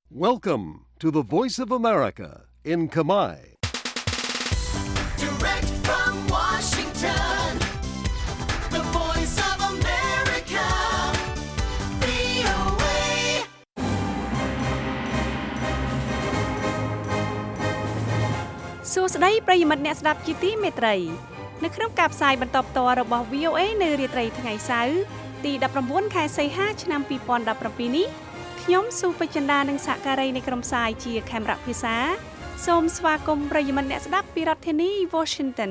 Welcome to the Voice of America in Khmer. Direct from Washington, the Voice of America, VOA. សួស្តីប្រិយមិត្តអ្នកស្ដាប់ជាទីមេត្រីនៅក្នុងការផ្សាយបន្តផ្ទាល់របស់ VOA នៅរាត្រីថ្ងៃសៅរ៍ទី19ខែសីហាឆ្នាំ2017នេះខ្ញុំសុពេជ្ជដានិងសហការីនៃក្រុមផ្សាយជាខេមរៈភាសាសូមស្វាគមន៍ប្រិយមិត្តអ្នកស្ដាប់ពីរដ្ឋធានី Washington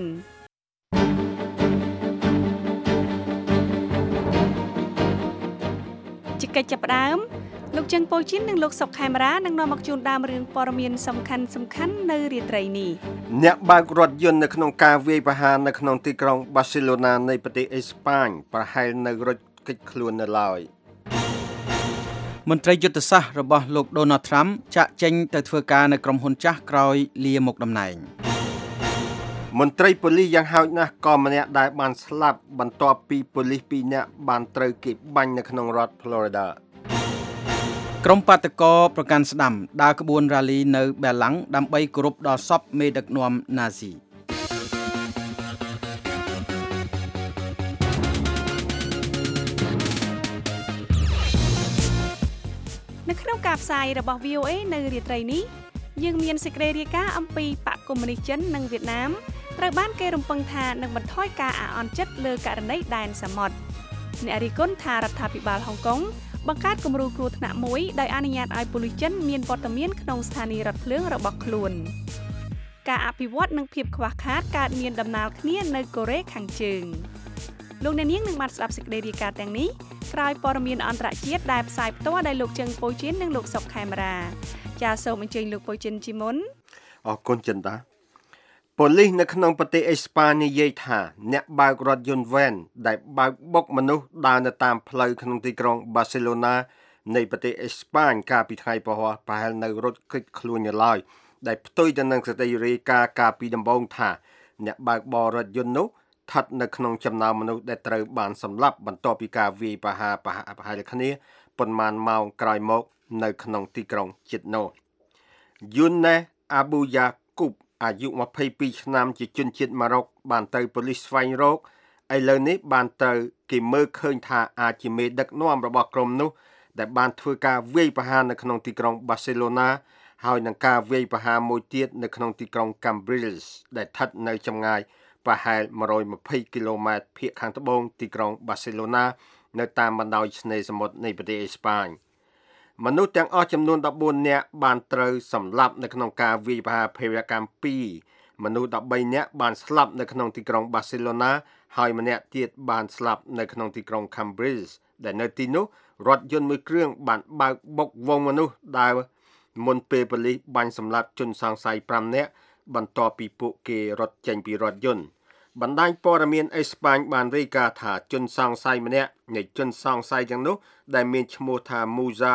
ជាកិច្ចចាប់ផ្ដើមលោកជឹងប៉ូជីននិងលោកសុកខេមរានឹងនាំមកជូនដើមរឿងព័ត៌មានសំខាន់ៗនៅរាត្រីនេះអ្នកបើករថយន្តនៅក្នុងការវាយប្រហារនៅក្នុងទីក្រុងបាសេឡូណានៃប្រទេសអេស្ប៉ាញប្រហែលនៅរត់គេចខ្លួននៅឡើយមន្ត្រីយុទ្ធសាស្ត្ររបស់លោក Donald Trump ចាក់ចេញទៅធ្វើការនៅក្រុមហ៊ុនចាស់ក្រោយលាមុខតំណែងមន្ត្រីប៉ូលីសយ៉ាងហោចណាស់ក៏ម្នាក់ដែលបានស្លាប់បន្ទាប់ពីប៉ូលីស2នាក់បានត្រូវគេបាញ់នៅក្នុងរដ្ឋ Florida ក្រុមបាតកោប្រកាន់ស្ដាំដើរក្បួនរ៉ាលីនៅបែឡាំងដើម្បីគោរពដល់សពមេដឹកនាំណាស៊ីនៅក្នុងការផ្សាយរបស់ VOA នៅរាត្រីនេះយើងមានសេចក្តីរាយការណ៍អំពីបកកុម្មុយនីសចិននិងវៀតណាមត្រូវបានគេរំពឹងថានឹងបន្ថយការអាក់អន់ចិត្តលើករណីដែនសមុទ្រអ្នករិះគន់ថារដ្ឋាភិបាលហុងកុងបង្កើតគំរូគ្រោះថ្នាក់មួយដោយអនុញ្ញាតឲ្យប៉ូលីសចិនមានវត្តមានក្នុងស្ថានីយ៍រថភ្លើងរបស់ខ្លួនការអភិវឌ្ឍនិងភាពខ្វះខាតកើតមានដំណាលគ្នានៅកូរ៉េខាងជើងលោកអ្នកនាងនឹងបានស្ដាប់សេចក្តីរាយការណ៍ទាំងនេះក្រោយព័ត៌មានអន្តរជាតិដែលផ្សាយផ្ទាល់ដោយលោកជឹងប៉ូជីននិងលោកសុកខេមរាចាសសូមអញ្ជើញលោកប៉ូជីនជាមុនអរគុណចិនតាប៉ូលីសនៅក្នុងប្រទេសអេស្ប៉ាញនិយាយថាអ្នកបើករថយន្តវ៉ែនដែលបើកបុកមនុស្សដើរនៅតាមផ្លូវក្នុងទីក្រុងបាសេឡូណានៃប្រទេសអេស្ប៉ាញកាលពីថ្ងៃពហុប្រហែលនៅរត់គេចខ្លួននៅឡើយដែលផ្ទុយទៅនឹងសេចក្តីរាយការណ៍កាលពីដំបូងថាអ្នកបើកបររថយន្តនោះស្ថិតនៅក្នុងចំណោមមនុស្សដែលត្រូវបានសម្លាប់បន្ទាប់ពីការវាយប្រហារប្រហែលគ្នាប៉ុន្មានម៉ោងក្រោយមកនៅក្នុងទីក្រុងជិតនោះយូណេអាប៊ូយ៉ាគូបអាយុ22ឆ្នាំជាជនជាតិម៉ារ៉ុកបានទៅប៉ូលីសស្វែងរកឥឡូវនេះបានទៅគេមើលឃើញថាអាចជាមេដឹកនាំរបស់ក្រុមនោះដែលបានធ្វើការវាយប្រហារនៅក្នុងទីក្រុងបាសេឡូណាហើយនឹងការវាយប្រហារមួយទៀតនៅក្នុងទីក្រុង Cambrils ដែលស្ថិតនៅចម្ងាយប្រហែល120គីឡូម៉ែត្រភាគខាងត្បូងទីក្រុងបាសេឡូណានៅតាមបណ្ដោយឆ្នេរសមុទ្រនៃប្រទេសអេស្ប៉ាញមនុស្សទាំងអស់ចំនួន14នាក់បានត្រូវសម្លាប់នៅក្នុងការវាយប្រហារភេរវកម្ម2មនុស្ស13នាក់បានស្លាប់នៅក្នុងទីក្រុងបាសេឡូណាហើយម្នាក់ទៀតបានស្លាប់នៅក្នុងទីក្រុង Cambrils ដែលនៅទីនោះរថយន្តមួយគ្រឿងបានបើកបុកវងមនុស្សដែលមុនពេលប៉ូលីសបាញ់សម្លាប់ជនសង្ស័យ5នាក់បន្ទាប់ពីពួកគេរត់ចេញពីរថយន្តបណ្ដាញព័ត៌មានអេស្ប៉ាញបានរាយការណ៍ថាជនសង្ស័យម្នាក់នៃជនសង្ស័យទាំងនោះដែលមានឈ្មោះថា Musa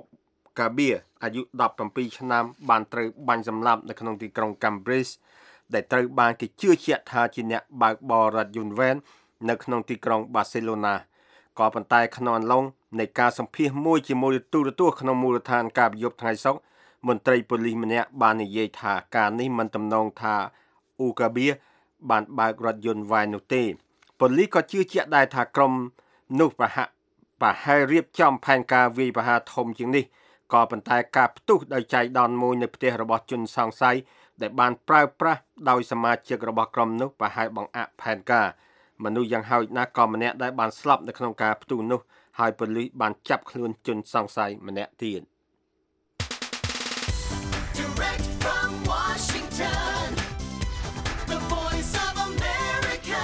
Okabir អាយុ17ឆ្នាំបានត្រូវបាញ់សម្លាប់នៅក្នុងទីក្រុង Cambrils ដែលត្រូវបានគេជឿជាក់ថាជាអ្នកបើកបររថយន្តវ៉ែននៅក្នុងទីក្រុងបាសេឡូណាក៏ប៉ុន្តែក្នុងអន្លង់នៃការសម្ភាសន៍មួយជាមួយទូរទស្សន៍ក្នុងមូលដ្ឋានការប្រយុទ្ធថ្ងៃសុក្រមន្ត្រីប៉ូលីសម្នាក់បាននិយាយថាការនេះមិនទំនងថាអ៊ូកាបៀបានបើករថយន្តវ៉ែននោះទេប៉ូលីសក៏ជឿជាក់ដែរថាក្រុមនោះប្រហែលរៀបចំផែនការវាយប្រហារធំជាងនេះក៏ប៉ុន្តែការផ្ទុះដោយចៃដន្យមួយនៅផ្ទះរបស់ជនសង្ស័យដែលបានប្រើប្រាស់ដោយសមាជិករបស់ក្រុមនោះប្រហែលបង្អាក់ផែនការមនុស្សយ៉ាងហោចណាស់ក៏ម្នាក់ដែលបានស្លាប់នៅក្នុងការផ្ទុះនោះហើយប៉ូលីសបានចាប់ខ្លួនជនសង្ស័យម្នាក់ទៀត Direct from Washington, the Voice of America,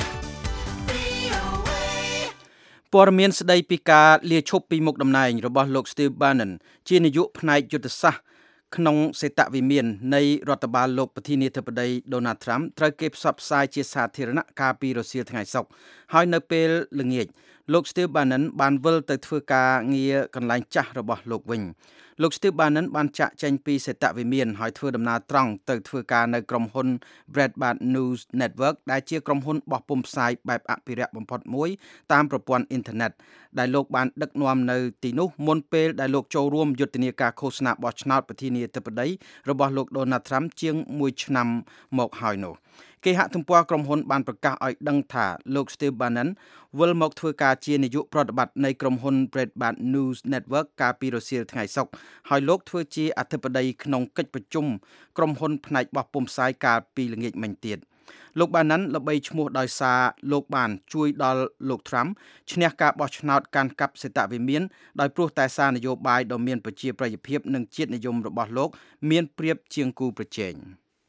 VOA. ព័ត៌មានស្ដីពីការលាឈប់ពីមុខតំណែងរបស់លោក Steve Bannon ជានាយកផ្នែកយុទ្ធសាស្ត្រក្នុងសេតវិមាននៃរដ្ឋបាលលោកប្រធានាធិបតី Donald Trump ត្រូវគេផ្សព្វផ្សាយជាសាធារណៈកាលពីរសៀលថ្ងៃសុក្រហើយនៅពេលល្ងាចលោក Steve Bannon បានវិលទៅធ្វើការងារកន្លែងចាស់របស់លោកវិញលោក Steve Bannon បានចាក់ចេញពីសេតវិមានហើយធ្វើដំណើរត្រង់ទៅធ្វើការនៅក្រុមហ៊ុន Breitbart News Network ដែលជាក្រុមហ៊ុនបោះពុម្ពផ្សាយបែបអភិរក្សបំផុតមួយតាមប្រព័ន្ធអ៊ីនធឺណិតដែលលោកបានដឹកនាំនៅទីនោះមុនពេលដែលលោកចូលរួមយុទ្ធនាការឃោសនាបោះឆ្នោតប្រធានាធិបតីរបស់លោក Donald Trump ជាង1ឆ្នាំមកហើយនោះគេហទំព័រក្រុមហ៊ុនបានប្រកាសឲ្យដឹងថាលោក Steve Bannon វិលមកធ្វើការជានាយកប្រតិបត្តិនៃក្រុមហ៊ុន Breitbart News Network កាលពីរសៀលថ្ងៃសុក្រហើយលោកធ្វើជាអធិបតីក្នុងកិច្ចប្រជុំក្រុមហ៊ុនផ្នែកបោះពុម្ពផ្សាយកាលពីល្ងាចមិញទៀតលោក Bannon ល្បីឈ្មោះដោយសារលោកបានជួយដល់លោក Trump ឈ្នះការបោះឆ្នោតកាន់កាប់សេតវិមានដោយព្រោះតែសារនយោបាយដ៏មានប្រជាប្រិយភាពនិងជាតិនិយមរបស់លោកមានប្រៀបជាងគូប្រជែង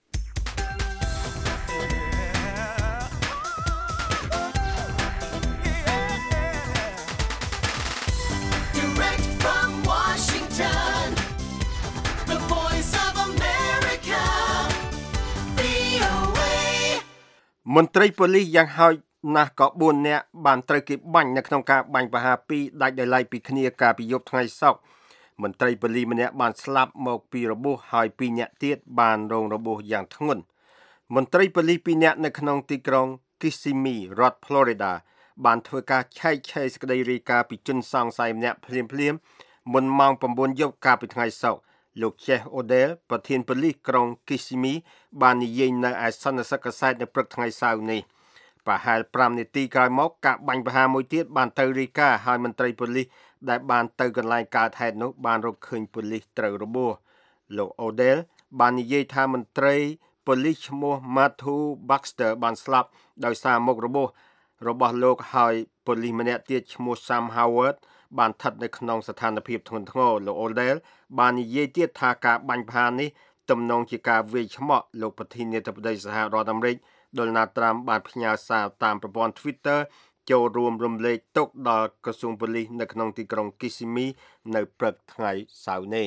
មន្ត្រីប៉ូលីសយ៉ាងហោចណាស់ក៏4នាក់បានត្រូវគេបាញ់នៅក្នុងការបាញ់ប្រហារ2ដាច់ដោយឡែកពីគ្នាកាលពីយប់ថ្ងៃសុក្រមន្ត្រីប៉ូលីសម្នាក់បានស្លាប់មកពីរបួសហើយ2នាក់ទៀតបានរងរបួសយ៉ាងធ្ងន់មន្ត្រីប៉ូលីស2នាក់នៅក្នុងទីក្រុង Kissimmee រដ្ឋ Florida បានធ្វើការឆែកឆេរសេចក្តីរាយការណ៍ពីជនសង្ស័យម្នាក់ភ្លាមមុនម៉ោង9យប់កាលពីថ្ងៃសុក្រលោក Jeff Odell ប្រធានប៉ូលីសក្រុង Kissimmee បាននិយាយនៅឯសន្និសីទកាសែតនៅព្រឹកថ្ងៃសៅរ៍នេះប្រហែល5នាទីក្រោយមកការបាញ់ប្រហារមួយទៀតបានទៅរាយការណ៍ឲ្យមន្ត្រីប៉ូលីសដែលបានទៅកន្លែងកើតហេតុនោះបានរកឃើញប៉ូលីសត្រូវរបួសលោក Odell បាននិយាយថាមន្ត្រីប៉ូលីសឈ្មោះ Matthew Baxter បានស្លាប់ដោយសារមុខរបួសរបស់លោកហើយប៉ូលីសម្នាក់ទៀតឈ្មោះ Sam Howard បានស្ថិតនៅក្នុងស្ថានភាពធ្ងន់ធ្ងរលោក Odell បាននិយាយទៀតថាការបាញ់ប្រហារនេះទំនងជាការវាយឆ្មក់លោកប្រធានាធិបតីសហរដ្ឋអាមេរិក Donald Trump បានផ្ញើសារតាមប្រព័ន្ធ Twitter ចូលរួមរំលែកទុក្ខដល់ក្រសួងប៉ូលីសនៅក្នុងទីក្រុង Kissimmee នៅព្រឹកថ្ងៃសៅរ៍នេះ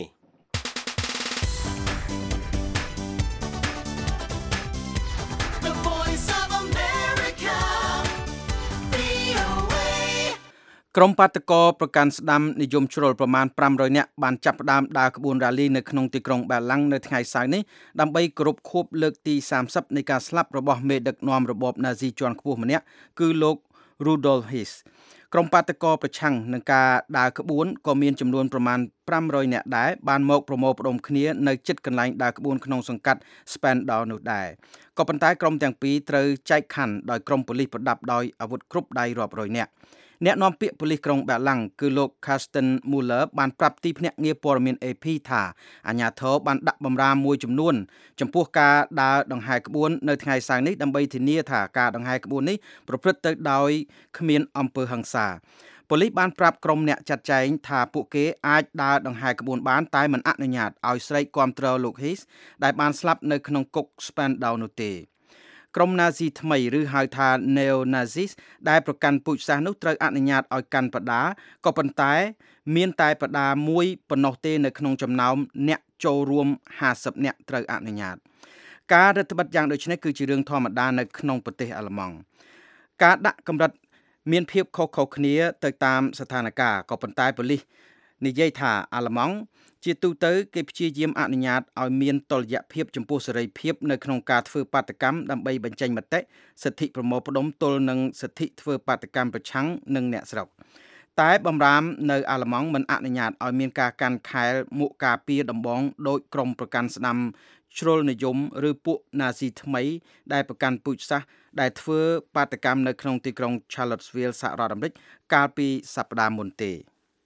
ក្រុមបាតកោប្រកាន់ស្ដាំនិយមជ្រុលប្រមាណ500នាក់បានចាប់ផ្ដើមដើរក្បួនរ៉ាលីនៅក្នុងទីក្រុងបាឡាំងនៅថ្ងៃសៅរ៍នេះដើម្បីគោរពខួបលើកទី30នៃការស្លាប់របស់មេដឹកនាំរបបណាស៊ីជាន់ខ្ពស់ម្នាក់គឺលោក Rudolf Hess ក្រុមបាតកោប្រឆាំងនឹងការដើរក្បួនក៏មានចំនួនប្រមាណ500នាក់ដែរបានមកប្រមូលផ្ដុំគ្នានៅជិតកន្លែងដើរក្បួនក្នុងសង្កាត់ Spandau នោះដែរក៏ប៉ុន្តែក្រុមទាំងពីរត្រូវចែកខណ្ឌដោយក្រុមប៉ូលីសប្រដាប់ដោយអាវុធគ្រប់ដៃរាប់រយនាក់អ្នកនាំពាក្យប៉ូលីសក្រុងបាឡាំងគឺលោក Karsten Mueller បានប្រាប់ទីភ្នាក់ងារព័ត៌មាន AP ថាអាជ្ញាធរបានដាក់បម្រាមមួយចំនួនចំពោះការដើរដង្ហែក្បួននៅថ្ងៃសៅរ៍នេះដើម្បីធានាថាការដង្ហែក្បួននេះប្រព្រឹត្តទៅដោយគ្មានអំពើហិង្សាប៉ូលីសបានប្រាប់ក្រុមអ្នកចាត់ចែងថាពួកគេអាចដើរដង្ហែក្បួនបានតែមិនអនុញ្ញាតឲ្យស្រែកគាំទ្រលោក Hess ដែលបានស្លាប់នៅក្នុងគុក Spandau នោះទេក្រុមណាស៊ីថ្មីឬហៅថា Neo-Nazis ដែលប្រកាន់ពូជសាសន៍នោះត្រូវអនុញ្ញាតឲ្យកាន់បដាក៏ប៉ុន្តែមានតែបដាមួយប៉ុណ្ណោះទេនៅក្នុងចំណោមអ្នកចូលរួម50នាក់ត្រូវអនុញ្ញាតការរដ្ឋបិទយ៉ាងដូចនេះគឺជារឿងធម្មតានៅក្នុងប្រទេសអាល្លឺម៉ង់ការដាក់កម្រិតមានភាពខុសៗគ្នាទៅតាមស្ថានភាពក៏ប៉ុន្តែប៉ូលីសនិយាយថាអាល្លឺម៉ង់ជាទូទៅគេព្យាយាមអនុញ្ញាតឲ្យមានតុល្យភាពចំពោះសេរីភាពនៅក្នុងការធ្វើបាតកម្មដើម្បីបញ្ចេញមតិសិទ្ធិប្រមូលផ្ដុំទល់នឹងសិទ្ធិធ្វើបាតកម្មប្រឆាំងនឹងអ្នកស្រុកតែបំរាមនៅអាល្លឺម៉ង់មិនអនុញ្ញាតឲ្យមានការកាន់ខែលមួកការពារដំបងដោយក្រុមប្រកាន់ស្ដាំជ្រុលនិយមឬពួកណាស៊ីថ្មីដែលប្រកាន់ពូជសាសន៍ដែលធ្វើបាតកម្មនៅក្នុងទីក្រុង Charlottesville សហរដ្ឋអាមេរិកកាលពីសប្តាហ៍មុនទេ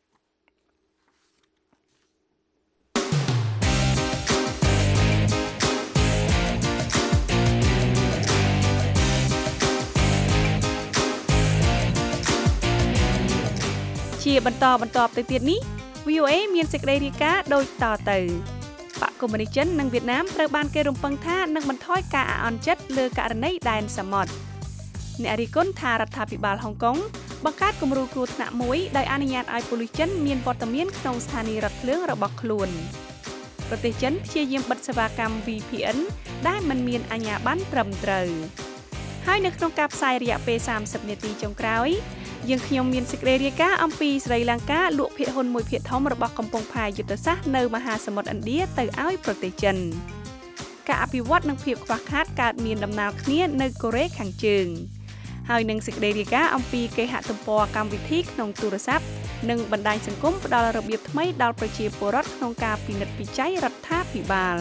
ជាបន្តទៅទៀតនេះ VOA មានសេចក្តីរាយការណ៍ដូចតទៅបកកុម្មុយនីសចិននិងវៀតណាមត្រូវបានគេរំពឹងថានឹងបន្ថយការអាក់អន់ចិត្តលើករណីដែនសមុទ្រអ្នករិះគន់ថារដ្ឋាភិបាលហុងកុងបង្កើតគំរូគ្រោះថ្នាក់មួយដោយអនុញ្ញាតឲ្យប៉ូលីសចិនមានវត្តមានក្នុងស្ថានីយ៍រថភ្លើងរបស់ខ្លួនប្រទេសចិនព្យាយាមបិទសេវាកម្ម VPN ដែលមិនមានអាជ្ញាប័ណ្ណត្រឹមត្រូវហើយនៅក្នុងការផ្សាយរយៈពេល30នាទីចុងក្រោយយើងខ្ញុំមានសេចក្តីរាយការណ៍អំពីស្រីលង្កាលក់ភាគហ៊ុនមួយភាគធំរបស់កំពង់ផែយុទ្ធសាស្ត្រនៅមហាសមុទ្រឥណ្ឌាទៅឲ្យប្រទេសចិនការអភិវឌ្ឍនិងភាពខ្វះខាតកើតមានដំណើរគ្នានៅកូរ៉េខាងជើងហើយនឹងសេចក្តីរាយការណ៍អំពីគេហទំព័រកម្មវិធីក្នុងទូរស័ព្ទនិងបណ្ដាញសង្គមផ្ដល់របៀបថ្មីដល់ប្រជាពលរដ្ឋក្នុងការពិនិត្យពិច័យរដ្ឋាភិបាល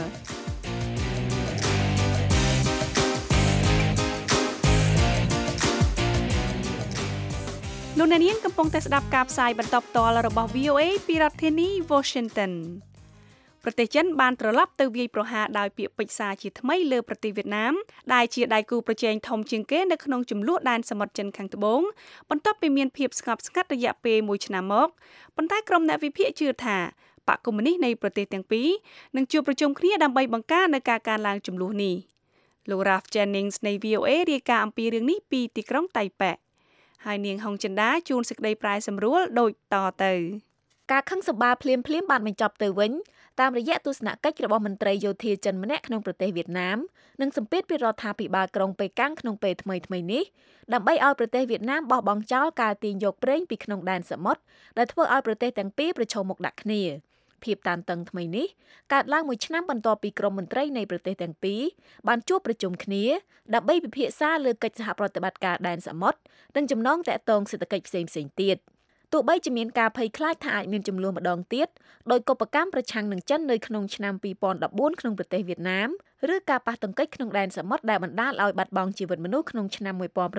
លោកអ្នកនាងកំពុងតែស្ដាប់ការផ្សាយបន្តផ្ទាល់របស់ VOA ពីរដ្ឋធានី Washington ប្រទេសចិនបានត្រឡប់ទៅវាយប្រហារដោយពាក្យពេចន៍សារជាថ្មីលើប្រទេសវៀតណាមដែលជាដៃគូប្រជែងធំជាងគេនៅក្នុងជម្លោះដែនសមុទ្រចិនខាងត្បូងបន្ទាប់ពីមានភាពស្ងប់ស្ងាត់រយៈពេល1ឆ្នាំមកប៉ុន្តែក្រុមអ្នកវិភាគជឿថាបកកុម្មុយនីសនៃប្រទេសទាំងពីរនឹងជួបប្រជុំគ្នាដើម្បីបង្ការនៅការកើនឡើងជម្លោះនេះលោក Ralph Jennings នៃ VOA រាយការណ៍អំពីរឿងនេះពីទីក្រុងតៃប៉េហើយនាងហុងចិន្តាជួនសេចក្តីប្រែសម្រួលដូចតទៅការខឹងសម្បារភ្លាមបានបញ្ចប់ទៅវិញតាមរយៈទស្សនកិច្ចរបស់មន្ត្រីយោធាចិនម្នាក់ក្នុងប្រទេសវៀតណាមនិងសម្ពាធពីរដ្ឋាភិបាលក្រុងប៉េកាំងក្នុងពេលថ្មីនេះដើម្បីឲ្យប្រទេសវៀតណាមបោះបង់ចោលការទាញយកប្រេងពីក្នុងដែនសមុទ្រដែលធ្វើឲ្យប្រទេសទាំងពីរប្រឈមមុខដាក់គ្នាភាពតានតឹងថ្មីនេះកើតឡើងមួយឆ្នាំបន្ទាប់ពីក្រុមមន្ត្រីនៃប្រទេសទាំងពីរបានជួបប្រជុំគ្នាដើម្បីពិភាក្សាលើកិច្ចសហប្រតិបត្តិការដែនសមុទ្រនិងចំណងទាក់ទងសេដ្ឋកិច្ចផ្សេងទៀតទោះបីជាមានការភ័យខ្លាចថាអាចមានចំនួនម្ដងទៀតដោយកុបកម្មប្រឆាំងនឹងចិននៅក្នុងឆ្នាំ2014ក្នុងប្រទេសវៀតណាមឬការប៉ះទង្គិចក្នុងដែនសមុទ្រដែលបណ្ដាលឲ្យបាត់បង់ជីវិតមនុស្សក្នុងឆ្នាំ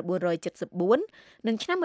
1974និងឆ្នាំ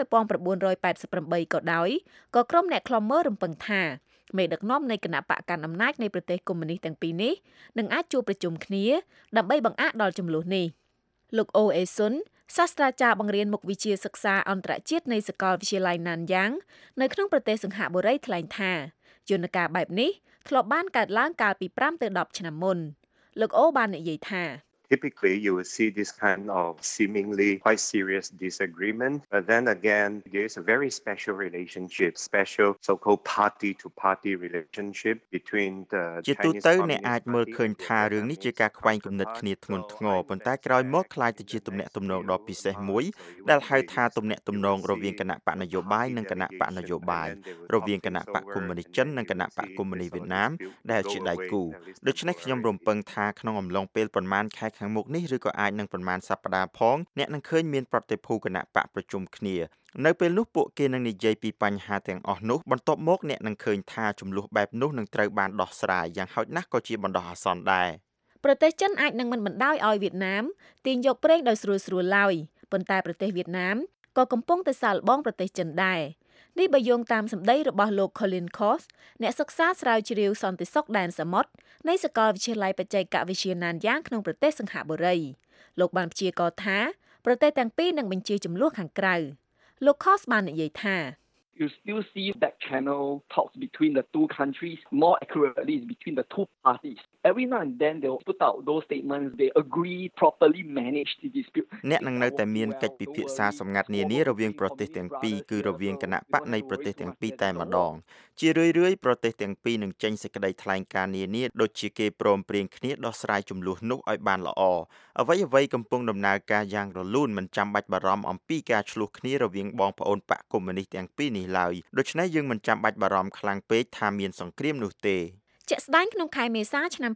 1988ក៏ដោយក៏ក្រុមអ្នកខ្លំមើលរំពឹងថាមេដឹកនាំនៃគណៈបកកាន់អំណាចនៃប្រទេសកុម្មុយនីសទាំងពីរនេះនឹងអាចជួបប្រជុំគ្នាដើម្បីបង្អាក់ដល់ចំនួននេះលោកអូអេស៊ុនសាស្ត្រាចារ្យបង្រៀនមុខវិជ្ជាសិក្សាអន្តរជាតិនៃសាកលវិទ្យាល័យណានយ៉ាងនៅក្នុងប្រទេសសិង្ហបុរីថ្លែងថាយន្តការបែបនេះធ្លាប់បានកើតឡើងកាលពី5ទៅ10ឆ្នាំមុនលោកអូបាននិយាយថា Typically, you will see this kind of seemingly quite serious disagreement, but then again, there is a very special relationship, special so-called party-to-party relationship between the Chinese Communist Party អ្នកអាចមើលឃើញថារឿងនេះជាការខ្វែងគំនិតគ្នាធ្ងន់ធ្ងរប៉ុន្តែក្រោយមកคล้ายទៅជាទំនាក់ទំនងដ៏ពិសេសមួយដែលហៅថាទំនាក់ទំនងរវាងគណៈបកនយោបាយនិងគណៈបកនយោបាយរវាងគណៈបកកុម្មុយនីសចិននិងគណៈបកកុម្មុយនីសវៀតណាមដែលជាដៃគូដូច្នេះខ្ញុំរំពឹងថាក្នុងអំឡុងពេលប្រមាណខែខាងមុខនេះឬក៏អាចនឹងប្រមាណសប្តាហ៍ផងអ្នកនឹងឃើញមានប្រតិភូគណៈបកប្រជុំគ្នានៅពេលនោះពួកគេនឹងនិយាយពីបញ្ហាទាំងអស់នោះបន្ទាប់មកអ្នកនឹងឃើញថាចំនួនបែបនោះនឹងត្រូវបានដោះស្រាយយ៉ាងហោចណាស់ក៏ជាបណ្ដោះអាសន្នដែរប្រទេសចិនអាចនឹងមិនបណ្ដោយឲ្យវៀតណាមទាញយកប្រេងដោយស្រួលឡើយប៉ុន្តែប្រទេសវៀតណាមក៏កំពុងតែសាកល្បងប្រទេសចិនដែរនេះបើយោងតាមសម្ដីរបស់លោក Colin Kos អ្នកសិក្សាស្រាវជ្រាវសន្តិសុខដែនសមុទ្រនៃសាកលវិទ្យាល័យបច្ចេកវិទ្យាណានយ៉ាងក្នុងប្រទេសសិង្ហបុរីលោកបានព្យាករណ៍ថាប្រទេសទាំងពីរនឹងបញ្ជាចំនួនខាងក្រៅលោក Kos បាននិយាយថា You still see back channel talks between the two countries, more accurately between the two parties. Every now and then they'll put out those statements, they agree properly manage the dispute. អ្នកនឹងនៅតែមានកិច្ចពិភាក្សាសម្ងាត់នានារវាងប្រទេសទាំងពីរគឺរវាងគណៈបកនៃប្រទេសទាំងពីរតែម្ដងជារឿយៗប្រទេសទាំងពីរនឹងចេញសេចក្តីថ្លែងការណ៍នានាដូចជាគេព្រមព្រៀងគ្នាដោះស្រាយចំនួននោះឲ្យបានល្អអ្វីកំពុងដំណើរការយ៉ាងរលូនមិនចាំបាច់បារម្ភអំពីការឆ្លោះគ្នារវាងបងប្អូនបកកុម្មុយនីសទាំងពីរនេះឡើយដូច្នេះយើងមិនចាំបាច់បារម្ភខ្លាំងពេកថាមានសង្គ្រាមនោះទេជាក់ស្ដែងក្នុងខែមេសាឆ្នាំ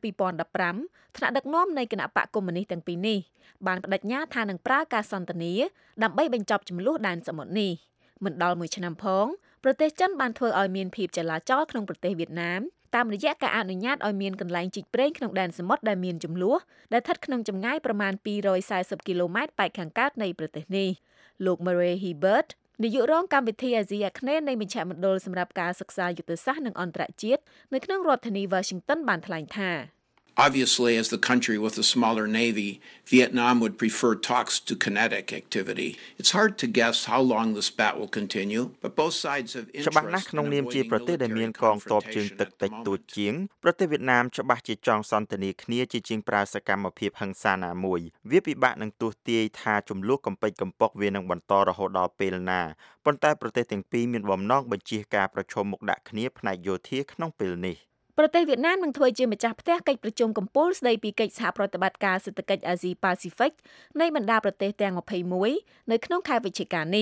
2015ថ្នាក់ដឹកនាំនៃគណៈបកកុម្មុយនីសទាំងពីរនេះបានបដិញ្ញាថានឹងប្រើការសន្ទនាដើម្បីបញ្ចប់ចំនួនដែនសមុទ្រនេះមិនដល់1ឆ្នាំផងប្រទេសចិនបានធ្វើឲ្យមានភាពចលាចលក្នុងប្រទេសវៀតណាមតាមរយៈការអនុញ្ញាតឲ្យមានកន្លែងជីកប្រេងក្នុងដែនសមុទ្រដែលមានចំនួនដែលស្ថិតក្នុងចម្ងាយប្រមាណ240គីឡូម៉ែត្រប៉ែកខាងកើតនៃប្រទេសនេះលោក Murray Hebertនាយករងកម្មវិធីអាស៊ីអាគ្នេយ៍នៃមជ្ឈមណ្ឌលសម្រាប់ការសិក្សាយុទ្ធសាស្ត្រនិងអន្តរជាតិនៅក្នុងរដ្ឋធានី Washington បានថ្លែងថា Obviously, as the country with a smaller navy, Vietnam would prefer talks to kinetic activity. It's hard to guess how long the spat will continue, but both sides have interest in avoiding military confrontation. ច្បាស់ណាស់ក្នុងនាមជាប្រទេសដែលមានកងទ័ពជើងទឹកតិចតួចជាងប្រទេសវៀតណាមច្បាស់ជាចង់សន្ទនាគ្នាជាងប្រើសកម្មភាពហិង្សាណាមួយវាពិបាកនឹងទស្សន៍ទាយថាចំនួនកំពេចកំប៉ុកវានឹងបន្តរហូតដល់ពេលណាប៉ុន្តែប្រទេសទាំងពីរមានបំណងបញ្ជៀសការប្រឈមមុខដាក់គ្នាផ្នែកយោធាក្នុងពេលនេះប្រទេសវៀតណាមនឹងធ្វើជាម្ចាស់ផ្ទះកិច្ចប្រជុំកំពូលស្ដីពីកិច្ចសហប្រតិបត្តិការសេដ្ឋកិច្ចអាស៊ីប៉ាស៊ីហ្វិកនៃបណ្ដាប្រទេសទាំង21នៅក្នុងខែវិច្ឆិកានេះ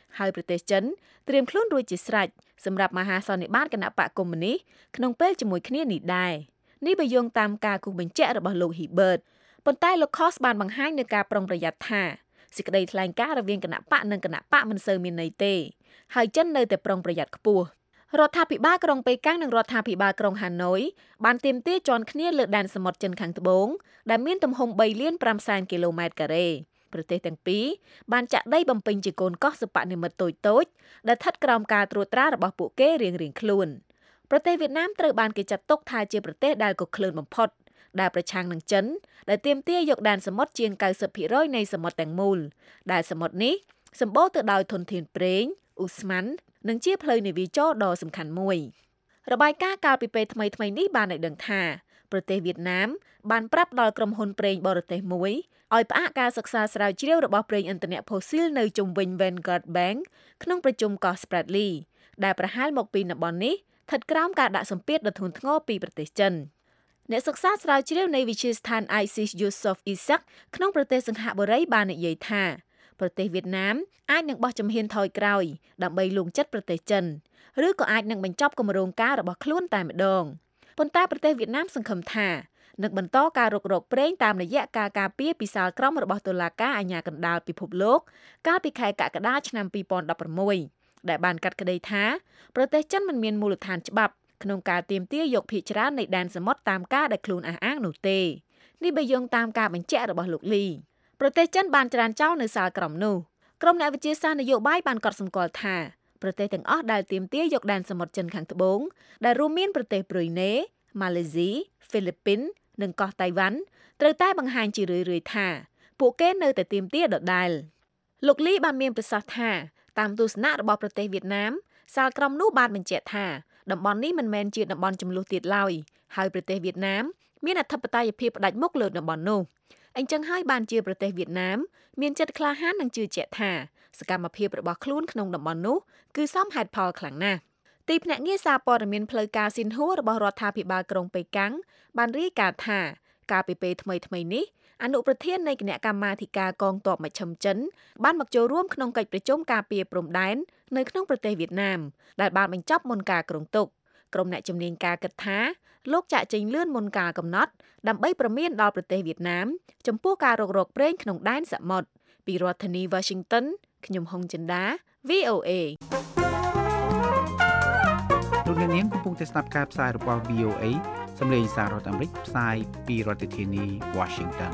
ហើយប្រទេសចិនត្រៀមខ្លួនរួចជាស្រេចសម្រាប់មហាសន្និបាតគណៈបកកុម្មុយនីសក្នុងពេលជាមួយគ្នានេះដែរនេះបើយោងតាមការគូសបញ្ជាក់របស់លោក Hebert ប៉ុន្តែលោក Kos បានបង្ហាញនូវការប្រុងប្រយ័ត្នថាសេចក្តីថ្លែងការណ៍រវាងគណៈបកនិងគណៈបកមិនសូវមានន័យទេហើយចិននៅតែប្រុងប្រយ័ត្នខ្ពស់រដ្ឋាភិបាលក្រុងប៉េកាំងនិងរដ្ឋាភិបាលក្រុងហាណូយបានទាមទារជាន់គ្នាលើដែនសមុទ្រចិនខាងត្បូងដែលមានទំហំ 3.5 គីឡូម៉ែត្រការ៉េប្រទេសទាំងពីរបានចាក់ដីបំពេញជាកូនកោះសិប្បនិម្មិតតូចៗដែលស្ថិតក្រោមការត្រួតត្រារបស់ពួកគេរៀងៗខ្លួនប្រទេសវៀតណាមត្រូវបានគេចាត់ទុកថាជាប្រទេសដែលកក្លឿនបំផុតដែលប្រឆាំងនឹងចិនដែលទាមទារយកដែនសមុទ្រជាង 90% នៃសមុទ្រទាំងមូលដែលសមុទ្រនេះសម្បូរទៅដោយធនធានប្រេងឧស្ម័ននិងជាផ្លូវនាវាចរដ៏សំខាន់មួយរបាយការណ៍កាលពីពេលថ្មីៗនេះបានឲ្យដឹងថាប្រទេសវៀតណាមបានប្រាប់ដល់ក្រុមហ៊ុនប្រេងបរទេសមួយឲ្យផ្អាកការសិក្សាស្រាវជ្រាវរបស់ប្រេងឥន្ធនៈផូស៊ីលនៅជុំវិញ Vanguard Bank ក្នុងប្រជុំកោះ Spratly ដែលប្រហែលមកពីតំបន់នេះស្ថិតក្រោមការដាក់សម្ពាធដ៏ធ្ងន់ធ្ងរពីប្រទេសចិនអ្នកសិក្សាស្រាវជ្រាវនៃវិទ្យាស្ថាន ISIS Yusof Ishak ក្នុងប្រទេសសិង្ហបុរីបាននិយាយថាប្រទេសវៀតណាមអាចនឹងបោះជំហានថយក្រោយដើម្បីលួងចិត្តប្រទេសចិនឬក៏អាចនឹងបញ្ចប់គម្រោងការរបស់ខ្លួនតែម្ដងប៉ុន្តែប្រទេសវៀតណាមសង្ឃឹមថានឹងបន្តការរុករកប្រេងតាមរយៈការការពារពីសាលក្រមរបស់តុលាការអាជ្ញាកណ្ដាលពិភពលោកកាលពីខែកក្កដាឆ្នាំ 2016 ដែលបានកាត់ក្តីថាប្រទេសចិនមិនមានមូលដ្ឋានច្បាប់ក្នុងការទាមទារយកភាគច្រើននៃដែនសមុទ្រតាមការដែលខ្លួនអះអាងនោះទេនេះបើយោងតាមការបញ្ជាក់របស់លោកលីប្រទេសចិនបានច្រានចោលនៅសាលក្រមនោះក្រុមអ្នកវិទ្យាសាស្ត្រនយោបាយបានកត់សម្គាល់ថាប្រទេសទាំងអស់ដែលទាមទារយកដែនសមុទ្រចិនខាងត្បូងដែលរួមមានប្រទេសប្រ៊ុយណេម៉ាឡេស៊ីហ្វីលីពីននិងកោះតៃវ៉ាន់ត្រូវតែបង្ហាញជារឿយៗថាពួកគេនៅតែទាមទារដដែលលោកលីបានមានប្រសាសន៍ថាតាមទស្សនៈរបស់ប្រទេសវៀតណាមសាលក្រមនោះបានបញ្ជាក់ថាតំបន់នេះមិនមែនជាតំបន់ចំនួនទៀតឡើយហើយប្រទេសវៀតណាមមានអធិបតេយ្យភាពផ្ដាច់មុខលើតំបន់នោះអញ្ចឹងហើយបានជាប្រទេសវៀតណាមមានចិត្តក្លាហាននិងជឿជាក់ថាសកម្មភាពរបស់ខ្លួនក្នុងតំបន់នោះគឺសមហេតុផលខ្លាំងណាស់ទីភ្នាក់ងារសារព័ត៌មានផ្លូវការស៊ីនហួររបស់រដ្ឋាភិបាលក្រុងប៉េកាំងបានរាយការណ៍ថាកាលពីពេលថ្មីៗនេះអនុប្រធាននៃគណៈកម្មាធិការកងទ័ពមជ្ឈិមចិនបានមកចូលរួមក្នុងកិច្ចប្រជុំការពារព្រំដែននៅក្នុងប្រទេសវៀតណាមដែលបានបញ្ចប់មុនការគ្រោងទុកក្រុមអ្នកជំនាញការគិតថាលោកចាក់ចេញលឿនមុនការកំណត់ដើម្បីប្រមានដល់ប្រទេសវៀតណាមចំពោះការរុករកប្រេងក្នុងដែនសមុទ្រពីរដ្ឋធានី Washington ខ្ញុំហុងចិន្តា VOA លោកអ្នកនាងកំពុងតែស្ដាប់ការផ្សាយរបស់ VOA សម្លេងសាររដ្ឋអាមេរិកផ្សាយពីរដ្ឋធានី Washington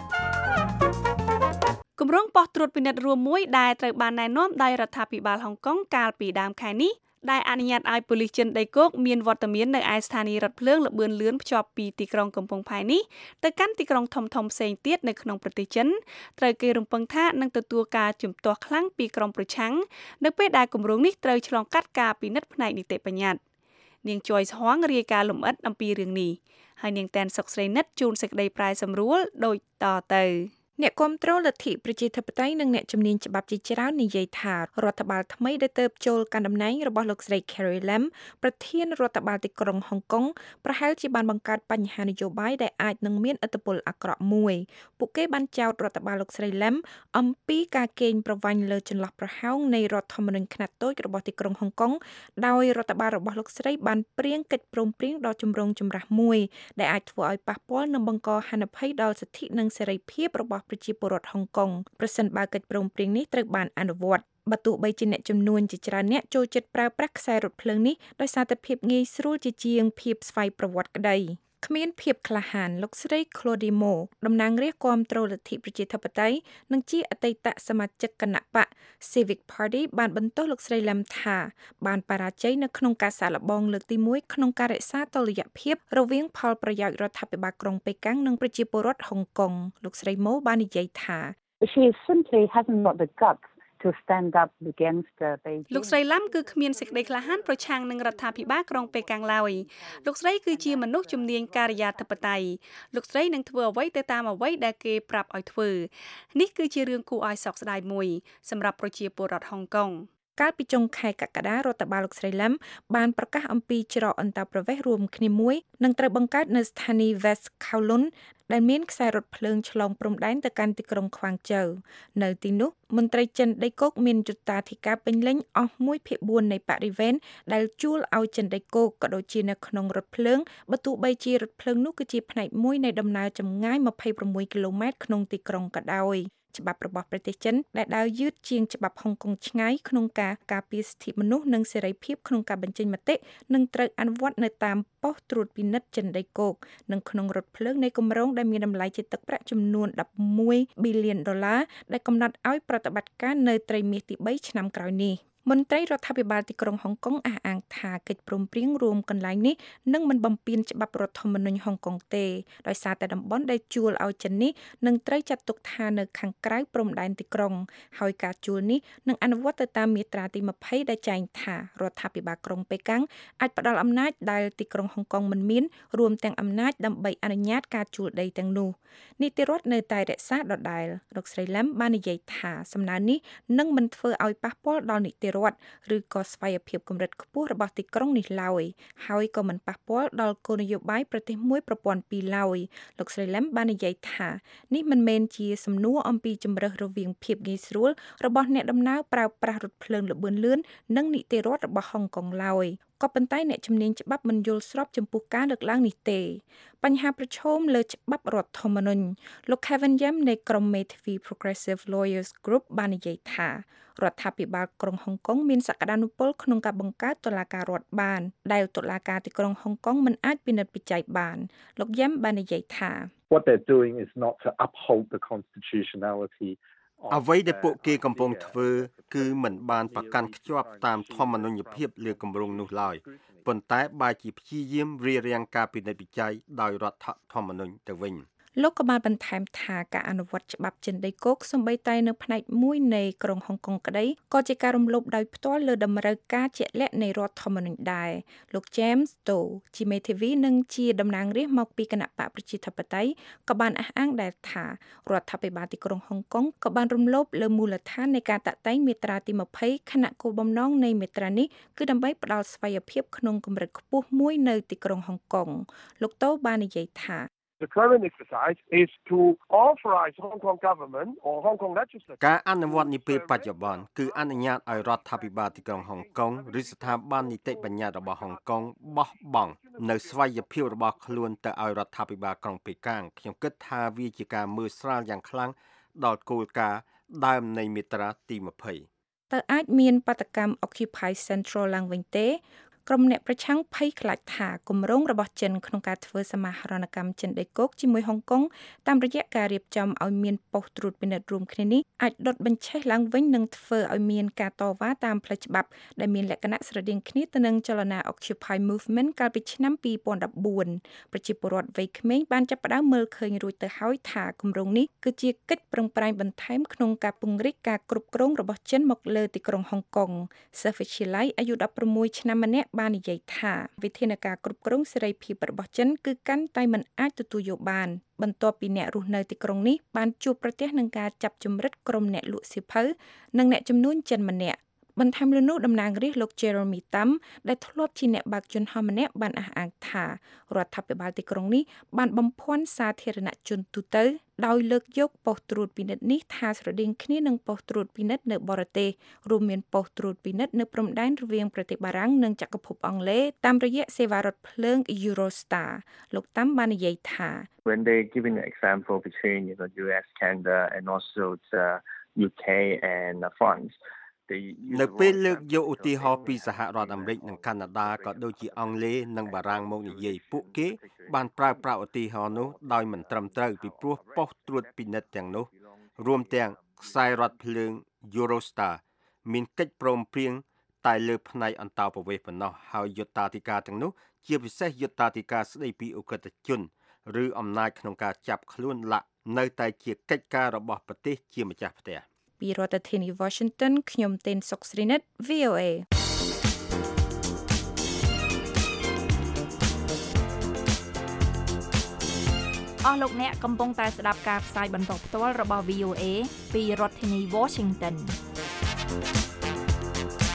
គម្រោងប៉ោះត្រួតពិនិត្យរួមមួយដែលត្រូវបានណែនាំដោយរដ្ឋាភិបាលហុងកុងកាលពីដើមខែនេះដែលអនុញ្ញាតឲ្យប៉ូលីសចិនដីគោកមានវត្តមាននៅឯស្ថានីយ៍រថភ្លើងល្បឿនលឿនភ្ជាប់ពីទីក្រុងកំពង់ផែនេះទៅកាន់ទីក្រុងធំៗផ្សេងទៀតនៅក្នុងប្រទេសចិនត្រូវគេរំពឹងថានឹងទទួលការជំទាស់ខ្លាំងពីក្រុមប្រឆាំងនៅពេលដែលគម្រោងនេះត្រូវឆ្លងកាត់ការពិនិត្យផ្នែកនីតិបញ្ញត្តិនាងជួយស្ហងរាយការណ៍លម្អិតអំពីរឿងនេះហើយនាងតែនសុកស្រីនិតជូនសេចក្តីប្រាយសម្រួលដូចតទៅអ្នកគាំទ្រលទ្ធិប្រជាធិបតេយ្យនិងអ្នកជំនាញច្បាប់ជាច្រើននិយាយថារដ្ឋបាលថ្មីដែលទើបចូលកាន់តំណែងរបស់លោកស្រី Carrie Lam ប្រធានរដ្ឋបាលទីក្រុងហុងកុងប្រហែលជាបានបង្កើតបញ្ហានយោបាយដែលអាចនឹងមានឥទ្ធិពលអាក្រក់មួយពួកគេបានចោទរដ្ឋបាលលោកស្រី Lam អំពីការកេងប្រវ័ញ្ចលើចន្លោះប្រហោងនៃរដ្ឋធម្មនុញ្ញខ្នាតតូចរបស់ទីក្រុងហុងកុងដោយរដ្ឋបាលរបស់លោកស្រីបានព្រៀងកិច្ចព្រមព្រៀងដ៏ចម្រូងចម្រាសមួយដែលអាចធ្វើឲ្យប៉ះពាល់និងបង្កហានិភ័យដល់សិទ្ធិនិងសេរីភាពរបស់ប្រជាពលរដ្ឋហុងកុងប្រសិនបើកិច្ចព្រមព្រៀងនេះត្រូវបានអនុវត្តបើទោះបីជាអ្នកចំនួនជាច្រើនអ្នកចូលចិត្តប្រើប្រាស់ខ្សែរថភ្លើងនេះដោយសារតែភាពងាយស្រួលជាងភាពស្វ័យប្រវត្តិក្តីគ្មានភាពក្លាហានលោកស្រី Claudia Mo តំណាងរាស្ត្រគាំទ្រលទ្ធិប្រជាធិបតេយ្យនិងជាអតីតសមាជិកគណៈបក Civic Party បានបន្ទោសលោកស្រី Lam ថាបានបរាជ័យនៅក្នុងការសាកល្បងលើកទី1ក្នុងការរក្សាតុល្យភាពរវាងផលប្រយោជន៍រដ្ឋាភិបាលក្រុងប៉េកាំងនិងប្រជាពលរដ្ឋហុងកុងលោកស្រី Mo បាននិយាយថា She simply hasn't got the guts to stand up against Beijing លោកស្រី Lam គឺគ្មានសេចក្តីក្លាហានប្រឆាំងនឹងរដ្ឋាភិបាលក្រុងប៉េកាំងឡើយលោកស្រីគឺជាមនុស្សជំនាញការិយាធិបតេយ្យលោកស្រីនឹងធ្វើអ្វីទៅតាមអ្វីដែលគេប្រាប់ឲ្យធ្វើនេះគឺជារឿងគួរឲ្យសោកស្ដាយមួយសម្រាប់ប្រជាពលរដ្ឋហុងកុងកាលពីចុងខែកក្កដារដ្ឋបាលលោកស្រីឡាំបានប្រកាសអំពីច្រកអន្តរប្រវេសន៍រួមគ្នាមួយនឹងត្រូវបង្កើតនៅស្ថានីយ៍ West Kowloon ដែលមានខ្សែរថភ្លើងឆ្លងព្រំដែនទៅកាន់ទីក្រុងខ្វាងជូវនៅទីនោះមន្ត្រីចិនដីគោកមានយុត្តាធិការពេញលេញអស់1/4នៃបរិវេណដែលជួលឲ្យចិនដីគោកក៏ដូចជានៅក្នុងរថភ្លើងបើទោះបីជារថភ្លើងនោះគឺជាផ្នែកមួយនៃដំណើរចម្ងាយ26គីឡូម៉ែត្រក្នុងទីក្រុងក៏ដោយច្បាប់របស់ប្រទេសចិនដែលដើរយឺតជាងច្បាប់ហុងកុងឆ្ងាយក្នុងការការពារសិទ្ធិមនុស្សនិងសេរីភាពក្នុងការបញ្ចេញមតិនឹងត្រូវអនុវត្តនៅតាមប៉ុស្តិ៍ត្រួតពិនិត្យចិនដីគោកនិងក្នុងរថភ្លើងនៃគម្រោងដែលមានតម្លៃជាទឹកប្រាក់ចំនួន$11 ប៊ីលានដែលកំណត់ឲ្យប្រតិបត្តិការនៅត្រីមាសទី3ឆ្នាំក្រោយនេះមន្ត្រីរដ្ឋាភិបាលទីក្រុងហុងកុងអះអាងថាកិច្ចព្រមព្រៀងរួមកន្លែងនេះនឹងមិនបំពានច្បាប់រដ្ឋធម្មនុញ្ញហុងកុងទេដោយសារតែតំបន់ដែលជួលឲ្យចិននេះនឹងត្រូវចាត់ទុកថានៅខាងក្រៅព្រំដែនទីក្រុងហើយការជួលនេះនឹងអនុវត្តទៅតាមមាត្រាទី20ដែលចែងថារដ្ឋាភិបាលក្រុងប៉េកាំងអាចផ្ដល់អំណាចដែលទីក្រុងហុងកុងមិនមានរួមទាំងអំណាចដើម្បីអនុញ្ញាតការជួលដីទាំងនោះនីតិរដ្ឋនៅតែរក្សាដដែលលោកស្រីឡាំបាននិយាយថាសំណើនេះនឹងមិនធ្វើឲ្យប៉ះពាល់ដល់នីតិរដ្ឋឬក៏ស្វ័យភាពកម្រិតខ្ពស់របស់ទីក្រុងនេះឡើយហើយក៏មិនប៉ះពាល់ដល់គោលនយោបាយប្រទេសមួយប្រព័ន្ធពីរឡើយលោកស្រីឡាំបាននិយាយថានេះមិនមែនជាសំណួរអំពីជំរើសរវាងភាពងាយស្រួលរបស់អ្នកដំណើរប្រើប្រាស់រថភ្លើងល្បឿនលឿននិងនីតិរដ្ឋរបស់ហុងកុងឡើយក៏ប៉ុន្តែអ្នកជំនាញច្បាប់មិនយល់ស្របចំពោះការលើកឡើងនេះទេបញ្ហាប្រឈមលើច្បាប់រដ្ឋធម្មនុញ្ញលោក Kevin Yam នៃក្រុមមេធាវី Progressive Lawyers Group បាននិយាយថារដ្ឋាភិបាលក្រុងហុងកុងមានសក្តានុពលក្នុងការបង្កើតតុលាការរដ្ឋបានដែលតុលាការទីក្រុងហុងកុងមិនអាចពិនិត្យវិច័យបានលោក Yam បាននិយាយថា What they're doing is not to uphold the constitutionality អ្វីដែលពួកគេកំពុងធ្វើគឺមិនបានប្រកាន់ខ្ជាប់តាមធម្មនុញ្ញភាពលើគម្រោងនោះឡើយប៉ុន្តែបែរជាព្យាយាមរារាំងការពិនិត្យវិច័យដោយរដ្ឋធម្មនុញ្ញទៅវិញលោកក៏បានបន្ថែមថាការអនុវត្តច្បាប់ចិនដីគោកសូម្បីតែនៅផ្នែកមួយនៃក្រុងហុងកុងក្តីក៏ជាការរំលោភដោយផ្ទាល់លើតម្រូវការជាក់លាក់នៃរដ្ឋធម្មនុញ្ញដែរលោក James To ជាមេធាវីនិងជាតំណាងរាស្ត្រមកពីគណៈបកប្រជាធិបតេយ្យក៏បានអះអាងដែរថារដ្ឋាភិបាលទីក្រុងហុងកុងក៏បានរំលោភលើមូលដ្ឋាននៃការតាក់តែងមាត្រាទី20ខណៈគោលបំណងនៃមាត្រានេះគឺដើម្បីផ្ដល់ស្វ័យភាពក្នុងកម្រិតខ្ពស់មួយនៅទីក្រុងហុងកុងលោកតូបាននិយាយថា The current exercise is to authorize Hong Kong government or Hong Kong legislature ការអនុវត្តនាពេលបច្ចុប្បន្នគឺអនុញ្ញាតឲ្យរដ្ឋាភិបាលទីក្រុងហុងកុងឬស្ថាប័ននីតិបញ្ញត្តិរបស់ហុងកុងបោះបង់នៅស្វ័យភាពរបស់ខ្លួនទៅឲ្យរដ្ឋាភិបាលក្រុងប៉េកាំងខ្ញុំគិតថាវាជាការមើលស្រាលយ៉ាងខ្លាំងដល់គោលការណ៍ដើមនៃមាត្រាទី20 តើអាចមានបាតកម្ម Occupy Central ឡើងវិញទេក្រុមអ្នកប្រឆាំងភ័យខ្លាចថាគម្រោងរបស់ចិនក្នុងការធ្វើសមាហរណកម្មចិនដីគោកជាមួយហុងកុងតាមរយៈការរៀបចំឲ្យមានប៉ុស្តិ៍ត្រួតពិនិត្យរួមគ្នានេះអាចដុតបញ្ឆេះឡើងវិញនិងធ្វើឲ្យមានការតវ៉ាតាមផ្លូវច្បាប់ដែលមានលក្ខណៈស្រដៀងគ្នាទៅនឹងចលនា Occupy Movement កាលពីឆ្នាំ2014ប្រជាពលរដ្ឋវ័យក្មេងបានចាប់ផ្ដើមមើលឃើញរួចទៅហើយថាគម្រោងនេះគឺជាកិច្ចប្រឹងប្រែងបន្ថែមក្នុងការពង្រីកការគ្រប់គ្រងរបស់ចិនមកលើទីក្រុងហុងកុងសិស្សវិទ្យាល័យអាយុ16ឆ្នាំម្នាក់បាននិយាយថាវិធានការគ្រប់គ្រងសេរីភាពរបស់ចិនគឺកាន់តែមិនអាចទទួលយកបានបន្ទាប់ពីអ្នករស់នៅទីក្រុងនេះបានជួបប្រទះនឹងការចាប់ជំរិតក្រុមអ្នកលក់សៀវភៅនិងអ្នកចំនួនចិនម្នាក់បន្ថែមលើនោះតំណាងរាស្ត្រលោក Jeremy Tam ដែលធ្លាប់ជាអ្នកបើកយន្តហោះម្នាក់បានអះអាងថារដ្ឋាភិបាលទីក្រុងនេះបានបំភាន់សាធារណជនទូទៅដោយលើកយកប៉ុស្តិ៍ត្រួតពិនិត្យនេះថាស្រដៀងគ្នានឹងប៉ុស្តិ៍ត្រួតពិនិត្យនៅបរទេសរួមមានប៉ុស្តិ៍ត្រួតពិនិត្យនៅព្រំដែនរវាងប្រទេសបារាំងនិងចក្រភពអង់គ្លេសតាមរយៈសេវារថភ្លើង Eurostar លោក Tam បាននិយាយថា When they giving an example between US, Canada and also the UK and France នៅពេលលើកយកឧទាហរណ៍ពីសហរដ្ឋអាមេរិកនិងកាណាដាក៏ដូចជាអង់គ្លេសនិងបារាំងមកនិយាយពួកគេបានប្រើប្រាស់ឧទាហរណ៍នោះដោយមិនត្រឹមត្រូវពីព្រោះប៉ុស្តិ៍ត្រួតពិនិត្យទាំងនោះរួមទាំងខ្សែរថភ្លើង Eurostar មានកិច្ចព្រមព្រៀងតែលើផ្នែកអន្តោប្រវេសន៍ប៉ុណ្ណោះហើយយុត្តាធិការទាំងនោះជាពិសេសយុត្តាធិការស្ដីពីអ ுக ្រិតជនឬអំណាចក្នុងការចាប់ខ្លួនឡាក់នៅតែជាកិច្ចការរបស់ប្រទេសជាម្ចាស់ផ្ទះពីរដ្ឋធានី Washington ខ្ញុំទេនសុកស្រីនិត VOA អស់លោកអ្នកកំពុងតែស្ដាប់ការផ្សាយបន្តផ្ទាល់របស់ VOA ពីរដ្ឋធានី Washington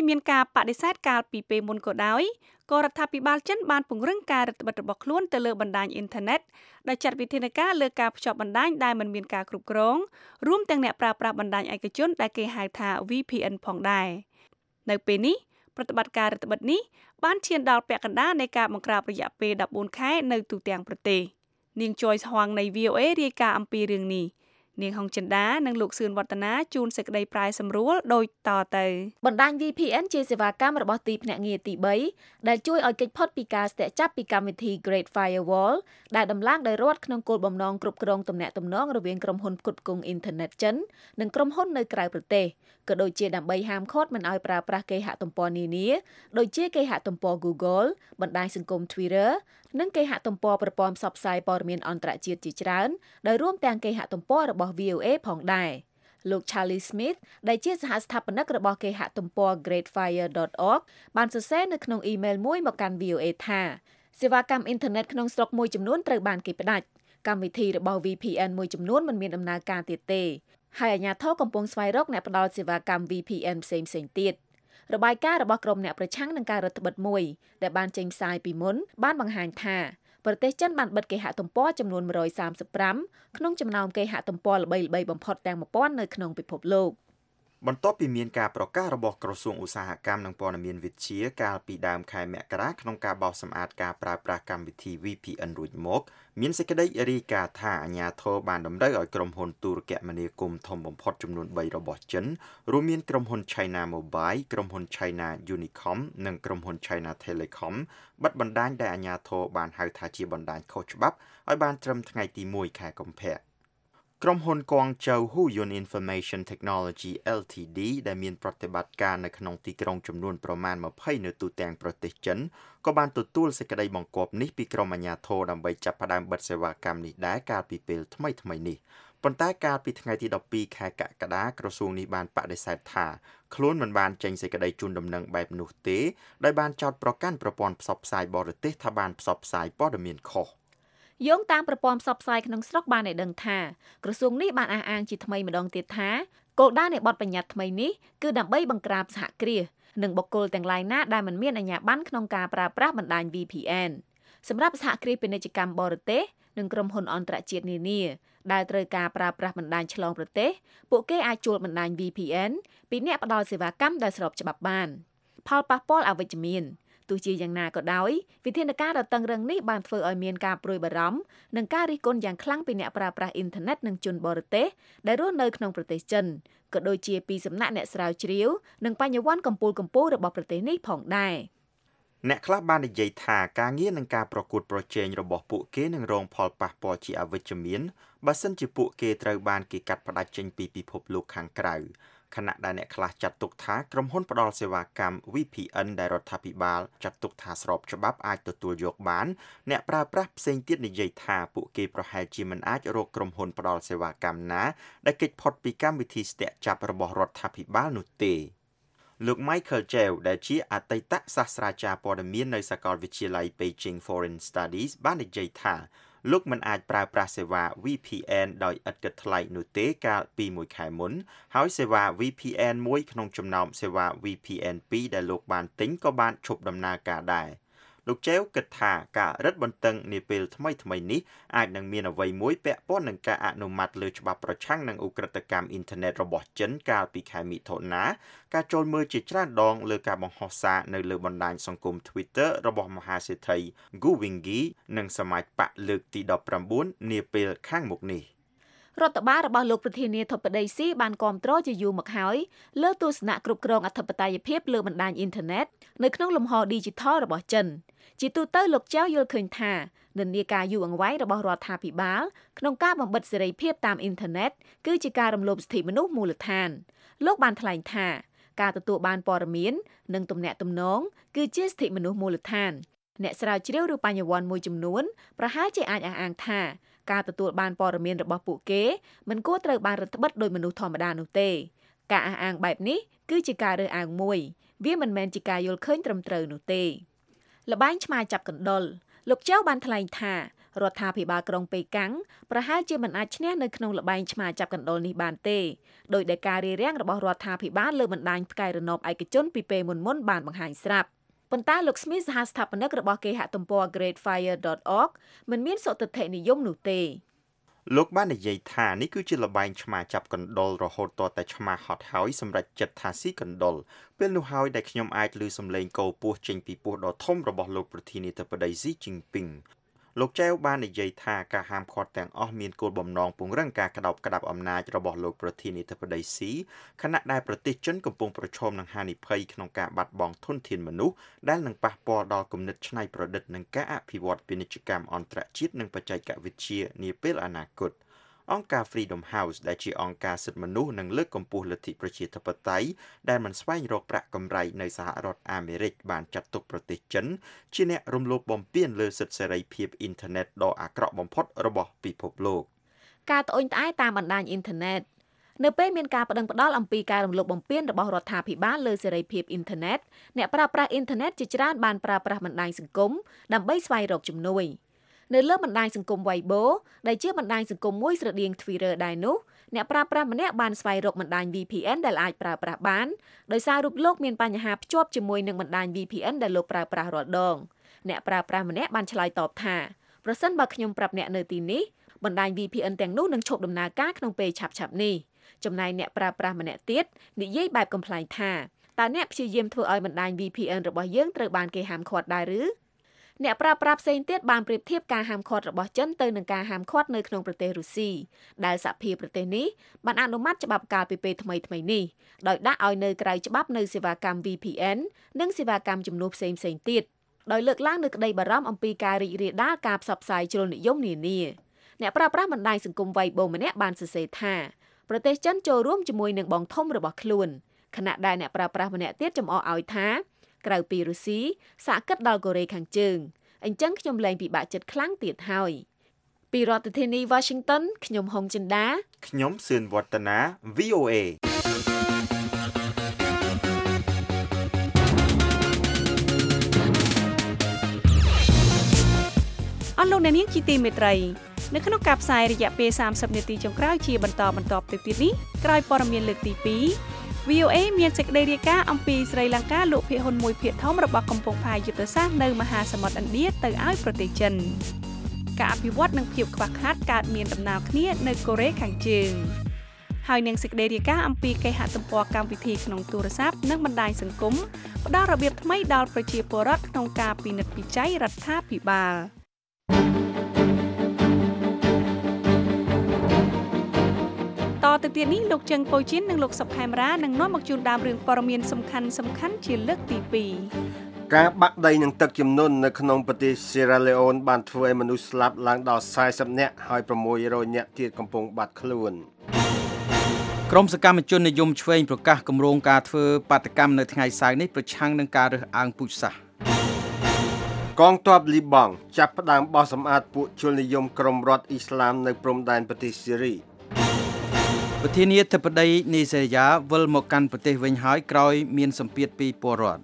មានការបដិសេធកាលពីពេលមុនក៏ដោយក៏រដ្ឋាភិបាលចិនបានពង្រឹងការរឹតបន្តឹងរបស់ខ្លួនទៅលើបណ្ដាញអ៊ីនធឺណិតដោយចាត់វិធានការលើការភ្ជាប់បណ្ដាញដែលមិនមានការគ្រប់គ្រងរួមទាំងអ្នកប្រើប្រាស់បណ្ដាញឯកជនដែលគេហៅថា VPN ផងដែរនៅពេលនេះប្រតិបត្តិការរឹតបន្តឹងនេះបានឈានដល់ពាក់កណ្ដាលនៃការបង្ក្រាបរយៈពេល14ខែនៅទូទាំងប្រទេសនាង Joyce Huang នៃ VOA រាយការណ៍អំពីរឿងនេះនាងហុងចិន្តានិងលោកសឿនវឌ្ឍនាជួនសេចក្តីប្រែសម្រួលដូចតទៅបណ្ដាញ VPN ជាសេវាកម្មរបស់ទីភ្នាក់ងារទី3ដែលជួយឲ្យគេចផុតពីការស្ទាក់ចាប់ពីកម្មវិធី Great Firewall ដែលដំឡើងដោយរដ្ឋក្នុងគោលបំណងគ្រប់គ្រងទំនាក់ទំនងរវាងក្រុមហ៊ុនផ្គត់ផ្គង់អ៊ីនធឺណិតចិននិងក្រុមហ៊ុននៅក្រៅប្រទេសក៏ដូចជាដើម្បីហាមឃាត់មិនឲ្យប្រើប្រាស់គេហទំព័រនានាដូចជាគេហទំព័រ Google បណ្ដាញសង្គម Twitter និងគេហទំព័រប្រព័ន្ធផ្សព្វផ្សាយព័ត៌មានអន្តរជាតិជាច្រើនដោយរួមទាំងគេហទំព័ររបស់ VOA ផងដែរលោក Charlie Smith ដែលជាសហស្ថាបនិករបស់គេហទំព័រ greatfire.org បានសរសេរនៅក្នុងអ៊ីមែលមួយមកកាន់ VOA ថាសេវាកម្មអ៊ីនធឺណិតក្នុងស្រុកមួយចំនួនត្រូវបានគេផ្ដាច់កម្មវិធីរបស់ VPN មួយចំនួនមិនមានដំណើរការទៀតទេហើយអាជ្ញាធរកំពុងស្វែងរកអ្នកផ្ដល់សេវាកម្ម VPN ផ្សេងៗទៀតរបាយការណ៍របស់ក្រុមអ្នកប្រឆាំងនឹងការរដ្ឋបិទមួយដែលបានចេញផ្សាយពីមុនបានបង្ហាញថាប្រទេសចិនបានបិទគេហទំព័រចំនួន135ក្នុងចំណោមគេហទំព័រល្បីៗបំផុតទាំង1000នៅក្នុងពិភពលោកបន្ទាប់ពីមានការប្រកាសរបស់ក្រសួងឧស្សាហកម្មនិងព័ត៌មានវិទ្យាកាលពីដើមខែមករាក្នុងការបោសសម្អាតការប្រើប្រាស់កម្មវិធី VPN រួចមកមានសេចក្តីរាយការណ៍ថាអាជ្ញាធរបានតម្រូវឲ្យក្រុមហ៊ុនទូរគមនាគមន៍ធំបំផុតចំនួន3របស់ចិនរួមមានក្រុមហ៊ុន China Mobile ក្រុមហ៊ុន China Unicom និងក្រុមហ៊ុន China Telecom បិទបណ្ដាញដែលអាជ្ញាធរបានហៅថាជាបណ្ដាញខុសច្បាប់ឲ្យបានត្រឹមថ្ងៃទី1ខែកុម្ភៈក្រុមហ៊ុន Guangzhou Huyun Information Technology Ltd ដែលមានប្រតិបត្តិការនៅក្នុងទីក្រុងចំនួនប្រមាណ20នៅទូទាំងប្រទេសចិនក៏បានទទួលសេចក្តីបង្គាប់នេះពីក្រុមអាជ្ញាធរដើម្បីចាប់ផ្ដើមបិទសេវាកម្មនេះដែរកាលពីពេលថ្មីៗនេះប៉ុន្តែកាលពីថ្ងៃទី12ខែកក្កដាក្រសួងនេះបានបដិសេធថាខ្លួនមិនបានចេញសេចក្តីជូនដំណឹងបែបនោះទេដោយបានចោទប្រកាន់ប្រព័ន្ធផ្សព្វផ្សាយបរទេសថាបានផ្សព្វផ្សាយព័ត៌មានខុសយោងតាមប្រព័ន្ធផ្សព្វផ្សាយក្នុងស្រុកបានឲ្យដឹងថាក្រសួងនេះបានអះអាងជាថ្មីម្ដងទៀតថាគោលដៅនៃបទបញ្ញត្តិថ្មីនេះគឺដើម្បីបង្ក្រាបសហគ្រាសនិងបុគ្គលទាំងឡាយណាដែលមិនមានអាជ្ញាប័ណ្ណក្នុងការប្រើប្រាស់បណ្ដាញ VPN សម្រាប់សហគ្រាសពាណិជ្ជកម្មបរទេសនិងក្រុមហ៊ុនអន្តរជាតិនានាដែលត្រូវការប្រើប្រាស់បណ្ដាញឆ្លងប្រទេសពួកគេអាចជួលបណ្ដាញ VPN ពីអ្នកផ្ដល់សេវាកម្មដែលស្របច្បាប់បានផលប៉ះពាល់អវិជ្ជមានទោះជាយ៉ាងណាក៏ដោយវិធានការដ៏តឹងរ៉ឹងនេះបានធ្វើឲ្យមានការព្រួយបារម្ភនិងការរិះគន់យ៉ាងខ្លាំងពីអ្នកប្រើប្រាស់អ៊ីនធឺណិតនិងជនបរទេសដែលរស់នៅក្នុងប្រទេសចិនក៏ដូចជាពីសំណាក់អ្នកស្រាវជ្រាវនិងបញ្ញវន្តកម្ពុជារបស់ប្រទេសនេះផងដែរអ្នកខ្លះបាននិយាយថាការងារនិងការប្រកួតប្រជែងរបស់ពួកគេនឹងរងផលប៉ះពាល់ជាអវិជ្ជមានបើសិនជាពួកគេត្រូវបានគេកាត់ផ្តាច់ចេញពីពិភពលោកខាងក្រៅខណៈដែលអ្នកខ្លះចាត់ទុកថាក្រុមហ៊ុនផ្ដល់សេវាកម្ម VPN ដែលរដ្ឋាភិបាលចាត់ទុកថាស្របច្បាប់អាចទទួលយកបានអ្នកប្រើប្រាស់ផ្សេងទៀតនិយាយថាពួកគេប្រហែលជាមិនអាចរកក្រុមហ៊ុនផ្ដល់សេវាកម្មណាដែលគេចផុតពីកម្មវិធីស្ទាក់ចាប់របស់រដ្ឋាភិបាលនោះទេលោក Michael Jew ដែលជាអតីតសាស្ត្រាចារ្យព័ត៌មាននៅសាកលវិទ្យាល័យ Beijing Foreign Studies បាននិយាយថាលោកមិនអាចប្រើប្រាស់សេវា VPN ដោយឥតគិតថ្លៃនោះទេកាលពី1ខែមុនហើយសេវា VPN មួយក្នុងចំណោមសេវា VPN 2ដែលលោកបានទិញក៏បានឈប់ដំណើរការដែរលោកចែវគិតថាការរឹតបន្តឹងនាពេលថ្មីនេះអាចនឹងមានអ្វីមួយពាក់ព័ន្ធនឹងការអនុម័តលើច្បាប់ប្រឆាំងនឹងឧក្រិដ្ឋកម្មអ៊ីនធឺណិតរបស់ចិនកាលពីខែមិថុនាការចូលមើលជាច្រើនដងលើការបង្ហោះសារនៅលើបណ្ដាញសង្គម Twitter របស់មហាសេដ្ឋី Gu Wingyi និងសមាជបកលើកទី19នាពេលខាងមុខនេះរដ្ឋបាលរបស់លោកប្រធានាធិបតីស៊ីបានគាំទ្រជាយូរមកហើយលើទស្សនៈគ្រប់គ្រងអធិបតេយ្យភាពលើបណ្ដាញអ៊ីនធឺណិតនៅក្នុងលំហ Digital របស់ចិនជាទូទៅលោកចៅយល់ឃើញថានិន្នាការយូរអង្វែងរបស់រដ្ឋាភិបាលក្នុងការបំបិទសេរីភាពតាមអ៊ីនធឺណិតគឺជាការរំលោភសិទ្ធិមនុស្សមូលដ្ឋានលោកបានថ្លែងថាការទទួលបានព័ត៌មាននិងទំនាក់ទំនងគឺជាសិទ្ធិមនុស្សមូលដ្ឋានអ្នកស្រាវជ្រាវឬបញ្ញវន្តមួយចំនួនប្រហែលជាអាចអះអាងថាការទទួលបានព័ត៌មានរបស់ពួកគេមិនគួរត្រូវបានរដ្ឋបិទដោយមនុស្សធម្មតានោះទេការអះអាងបែបនេះគឺជាការរើសអើងមួយវាមិនមែនជាការយល់ឃើញត្រឹមត្រូវនោះទេល្បែងឆ្មាចាប់កណ្ដុរលោកចៅបានថ្លែងថារដ្ឋាភិបាលក្រុងប៉េកាំងប្រហែលជាមិនអាចឈ្នះនៅក្នុងល្បែងឆ្មាចាប់កណ្ដុរនេះបានទេដោយដែលការរារាំងរបស់រដ្ឋាភិបាលលើបណ្ដាញផ្កាយរណបឯកជនពីពេលមុនបានបង្ហាញស្រាប់ប៉ុន្តែលោក Smith សហស្ថាបនិករបស់គេហទំព័រ greatfire.org មិនមានសុទិដ្ឋិនិយមនោះទេលោកបាននិយាយថានេះគឺជាល្បែងឆ្មាចាប់កណ្ដុររហូតតតែឆ្មាហត់ហើយសម្រាប់ចិត្តថាស៊ីកណ្ដុរពេលនោះហើយដែលខ្ញុំអាចឮសំឡេងគោពោះចេញពីពោះដ៏ធំរបស់លោកប្រធានាធិបតី Xi Jinping លោកចៅបាននិយាយថាការហាមឃាត់ទាំងអស់មានគោលបំណងពង្រឹងការក្តោបក្តាប់អំណាចរបស់លោកប្រធានាធិបតី Xi ខណៈដែលប្រទេសចិនកំពុងប្រឈមនឹងហានិភ័យក្នុងការបាត់បង់ធនធានមនុស្សដែលនឹងប៉ះពាល់ដល់គំនិតច្នៃប្រឌិតនិងការអភិវឌ្ឍពាណិជ្ជកម្មអន្តរជាតិនិងបច្ចេកវិទ្យានាពេលអនាគតអង្គការ Freedom House ដែលជាអង្គការសិទ្ធិមនុស្សនិងលើកកម្ពស់លទ្ធិប្រជាធិបតេយ្យដែលមិនស្វែងរកប្រាក់កម្រៃនៅសហរដ្ឋអាមេរិកបានចាត់ទុកប្រទេសចិនជាអ្នករំលោភបំពានលើសិទ្ធិសេរីភាពអ៊ីនធឺណិតដ៏អាក្រក់បំផុតរបស់ពិភពលោកការត្អូញត្អែរតាមបណ្ដាញអ៊ីនធឺណិតនៅពេលមានការប្តឹងផ្តល់អំពីការរំលោភបំពានរបស់រដ្ឋាភិបាលលើសេរីភាពអ៊ីនធឺណិតអ្នកប្រើប្រាស់អ៊ីនធឺណិតជាច្រើនបានប្រើប្រាស់បណ្ដាញសង្គមដើម្បីស្វែងរកជំនួយនៅលើបណ្ដាញសង្គម Weibo ដែលជាបណ្ដាញសង្គមមួយស្រដៀង Twitter ដែរនោះអ្នកប្រើប្រាស់ម្នាក់បានស្វែងរកបណ្ដាញ VPN ដែលអាចប្រើប្រាស់បានដោយសាររូបលោកមានបញ្ហាភ្ជាប់ជាមួយនឹងបណ្ដាញ VPN ដែលលោកប្រើប្រាស់រាល់ដងអ្នកប្រើប្រាស់ម្នាក់បានឆ្លើយតបថាប្រសិនបើខ្ញុំប្រាប់អ្នកនៅទីនេះបណ្ដាញ VPN ទាំងនោះនឹងឈប់ដំណើរការក្នុងពេលឆាប់ៗនេះចំណែកអ្នកប្រើប្រាស់ម្នាក់ទៀតនិយាយបែបកំ pl ែងថាតើអ្នកព្យាយាមធ្វើឲ្យបណ្ដាញ VPN របស់យើងត្រូវបានគេហាមឃាត់ដែរឬអ្នកប្រើប្រាស់ផ្សេងទៀតបានប្រៀបធៀបការហាមឃាត់របស់ចិនទៅនឹងការហាមឃាត់នៅក្នុងប្រទេសរុស្ស៊ីដែលសហភាពប្រទេសនេះបានអនុម័តច្បាប់កាលពីពេលថ្មីៗនេះដោយដាក់ឲ្យនៅក្រៅច្បាប់នៅសេវាកម្ម VPN និងសេវាកម្មជំនួសផ្សេងៗទៀតដោយលើកឡើងនូវក្តីបារម្ភអំពីការរីករាលដាលការផ្សព្វផ្សាយជ្រុលនិយមនានាអ្នកប្រើប្រាស់បណ្ដាញសង្គម Weibo ម្នាក់បានសរសេរថាប្រទេសចិនចូលរួមជាមួយនឹងបងធំរបស់ខ្លួនខណៈដែលអ្នកប្រើប្រាស់ម្នាក់ទៀតចំអកឲ្យថាក្រៅពីរុស្ស៊ីសហគិតដល់កូរ៉េខាងជើងអញ្ចឹងខ្ញុំលែងពិបាកចិត្តខ្លាំងទៀតហើយពីរដ្ឋធានី Washington ខ្ញុំហុងចិន្តាខ្ញុំសឿនវឌ្ឍនា VOA អស់លោកអ្នកនាងជាទីមេត្រីនៅក្នុងការផ្សាយរយៈពេល30នាទីចុងក្រោយជាបន្តទៅទៀតនេះក្រោយព័ត៌មានលើកទី2VOA មានសេចក្តីរាយការណ៍អំពីស្រីលង្កាលក់ភាគហ៊ុនមួយភាគធំរបស់កំពង់ផែយុទ្ធសាស្ត្រនៅមហាសមុទ្រឥណ្ឌាទៅឲ្យប្រទេសចិនការអភិវឌ្ឍនិងភាពខ្វះខាតកើតមានដំណើរគ្នានៅកូរ៉េខាងជើងហើយនឹងសេចក្តីរាយការណ៍អំពីគេហទំព័រកម្មវិធីក្នុងទូរស័ព្ទនិងបណ្ដាញសង្គមផ្ដល់របៀបថ្មីដល់ប្រជាពលរដ្ឋក្នុងការពិនិត្យវិจัยរដ្ឋាភិបាលតទៅទៀតនេះលោកជឹងប៉ូជីននិងលោកសុកខេមរានឹងនាំមកជូនដើមរឿងព័ត៌មានសំខាន់ជាលើកទី2 ការបាក់ដីនឹងទឹកជំនន់នៅក្នុងប្រទេស Sierra Leone បានធ្វើឲ្យមនុស្សស្លាប់ឡើងដល់40នាក់ហើយ600នាក់ទៀតកំពុងបាត់ខ្លួនក្រុមសកម្មជននិយមឆ្វេងប្រកាសគម្រោងការធ្វើបាតកម្មនៅថ្ងៃសៅរ៍នេះប្រឆាំងនឹងការរើសអើងពូជសាសន៍កងទ័ពលីបង់ចាប់ផ្ដើមបោះសម្អាតពួកជននិយមក្រុមរដ្ឋអ៊ីស្លាមនៅព្រំដែនប្រទេសស៊េរីប្រធានាធិបតីនីសេរីយ៉ាវិលមកកាន់ប្រទេសវិញហើយក្រោយមានសម្ពាធពីពលរដ្ឋ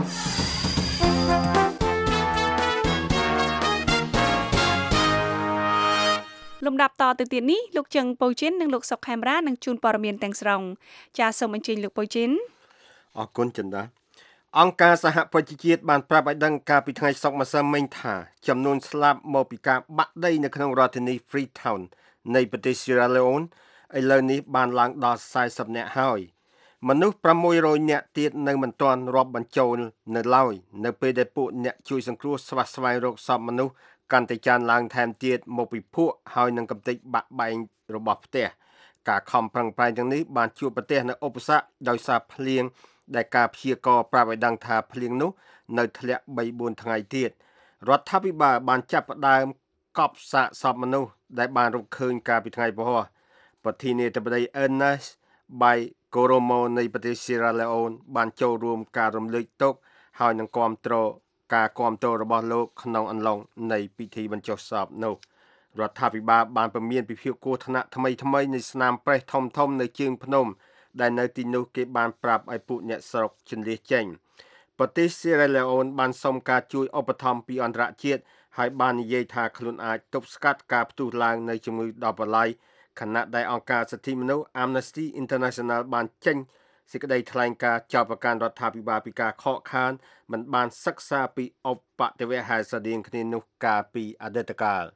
លំដាប់តទៅទៀតនេះលោកជឹងប៉ូជីននិងលោកសុកខេមរានឹងជូនព័ត៌មានទាំងស្រុងចាសសូមអញ្ជើញលោកប៉ូជីនអរគុណចិន្តាអង្គការសហប្រជាជាតិបានប្រាប់ឲ្យដឹងកាលពីថ្ងៃសុក្រម្សិលមិញថាចំនួនស្លាប់មកពីការបាក់ដីនៅក្នុងរដ្ឋធានី Freetown នៃប្រទេស Sierra Leoneឥឡូវនេះបានឡើងដល់40នាក់ហើយមនុស្ស600នាក់ទៀតនៅមិនទាន់រាប់បញ្ចូលនៅឡើយនៅពេលដែលពួកអ្នកជួយសង្គ្រោះស្វែងរកសពមនុស្សកាន់តែច្រើនឡើងថែមទៀតមកពីភក់ហើយនឹងកំទេចបាក់បែករបស់ផ្ទះការខំប្រឹងប្រែងទាំងនេះបានជួបប្រទះនៅឧបសគ្គដោយសារភ្លៀងដែលការព្យាករណ៍ប្រាប់ឲ្យដឹងថាភ្លៀងនោះនៅធ្លាក់ 3-4 ថ្ងៃទៀតរដ្ឋាភិបាលបានចាប់ផ្ដើមកប់សាកសពមនុស្សដែលបានរកឃើញកាលពីថ្ងៃពហុប្រធានាធិបតី Ernest Bai Koroma នៃប្រទេស Sierra Leone បានចូលរួមការរំលែកទុក្ខហើយនឹងគាំទ្ររបស់លោកក្នុងអំឡុងនៃពិធីបញ្ចុះសពនោះរដ្ឋាភិបាលបានពមៀនពិភាក្សាគ្រោះថ្នាក់ថ្មីនៃស្នាមប្រេះធំនៅជើងភ្នំដែលនៅទីនោះគេបានប្រាប់ឲ្យពួកអ្នកស្រុកជន្លៀសចេញប្រទេស Sierra Leone បានសុំការជួយឧបត្ថម្ភពីអន្តរជាតិហើយបាននិយាយថាខ្លួនអាចទប់ស្កាត់ការផ្ទុះឡើងនៃជំងឺដល់បលាយខណៈដែលអង្គការសិទ្ធិមនុស្ស Amnesty International បានចេញសេចក្តីថ្លែងការណ៍ចោទប្រកាន់រដ្ឋាភិបាលពីការខកខានមិនបានសិក្សាពីឧបទ្ទវហេតុស្រដៀងគ្នានោះកាលពីអតីតកាល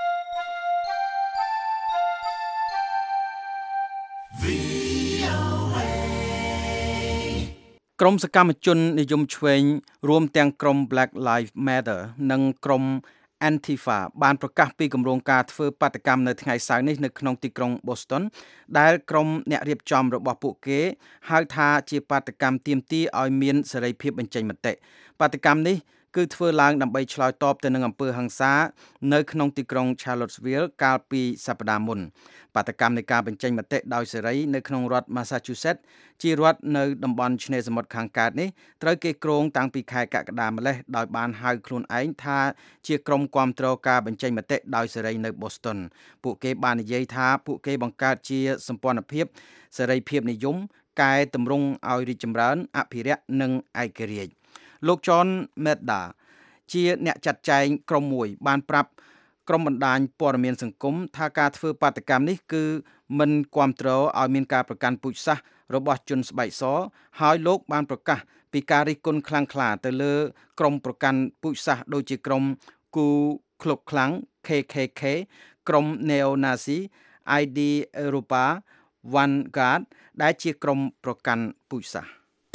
ក្រុមសកម្មជននិយមឆ្វេងរួមទាំងក្រុម Black Lives Matter និងក្រុម Antifa បានប្រកាសពីគម្រោងការធ្វើបាតកម្មនៅថ្ងៃសៅរ៍នេះនៅក្នុងទីក្រុង Boston ដែលក្រុមអ្នករៀបចំរបស់ពួកគេហៅថាជាបាតកម្មទាមទារឲ្យមានសេរីភាពបញ្ចេញមតិបាតកម្មនេះគឺធ្វើឡើងដើម្បីឆ្លើយតបទៅនឹងអំពើហិង្សានៅក្នុងទីក្រុង Charlottesville កាលពីសប្តាហ៍មុនបាតកម្មនៃការបញ្ចេញមតិដោយសេរីនៅក្នុងរដ្ឋ Massachusetts ជារដ្ឋនៅតំបន់ឆ្នេរសមុទ្រខាងកើតនេះត្រូវគេគ្រោងតាំងពីខែកក្កដាម្លេះដោយបានហៅខ្លួនឯងថាជាក្រុមគាំទ្រការបញ្ចេញមតិដោយសេរីនៅ Boston ពួកគេបាននិយាយថាពួកគេបង្កើតជាសម្ព័ន្ធភាពសេរីភាពនិយមកែតម្រង់ឲ្យរីកចម្រើនអភិរក្សនិងឯករាជ្យលោក John Medda ជាអ្នកចាត់ចែងក្រុមមួយបានប្រាប់ក្រុមបណ្ដាញព័ត៌មានសង្គមថាការធ្វើបាតកម្មនេះគឺមិនគាំទ្រឲ្យមានការប្រកាន់ពូជសាសន៍របស់ជនស្បែកសហើយលោកបានប្រកាសពីការរិះគន់ខ្លាំងក្លាទៅលើក្រុមប្រកាន់ពូជសាសន៍ដូចជាក្រុមគូក្លុកខ្លាំង KKK ក្រុម Neo-Nazi ID Europa Vanguard ដែលជាក្រុមប្រកាន់ពូជសាសន៍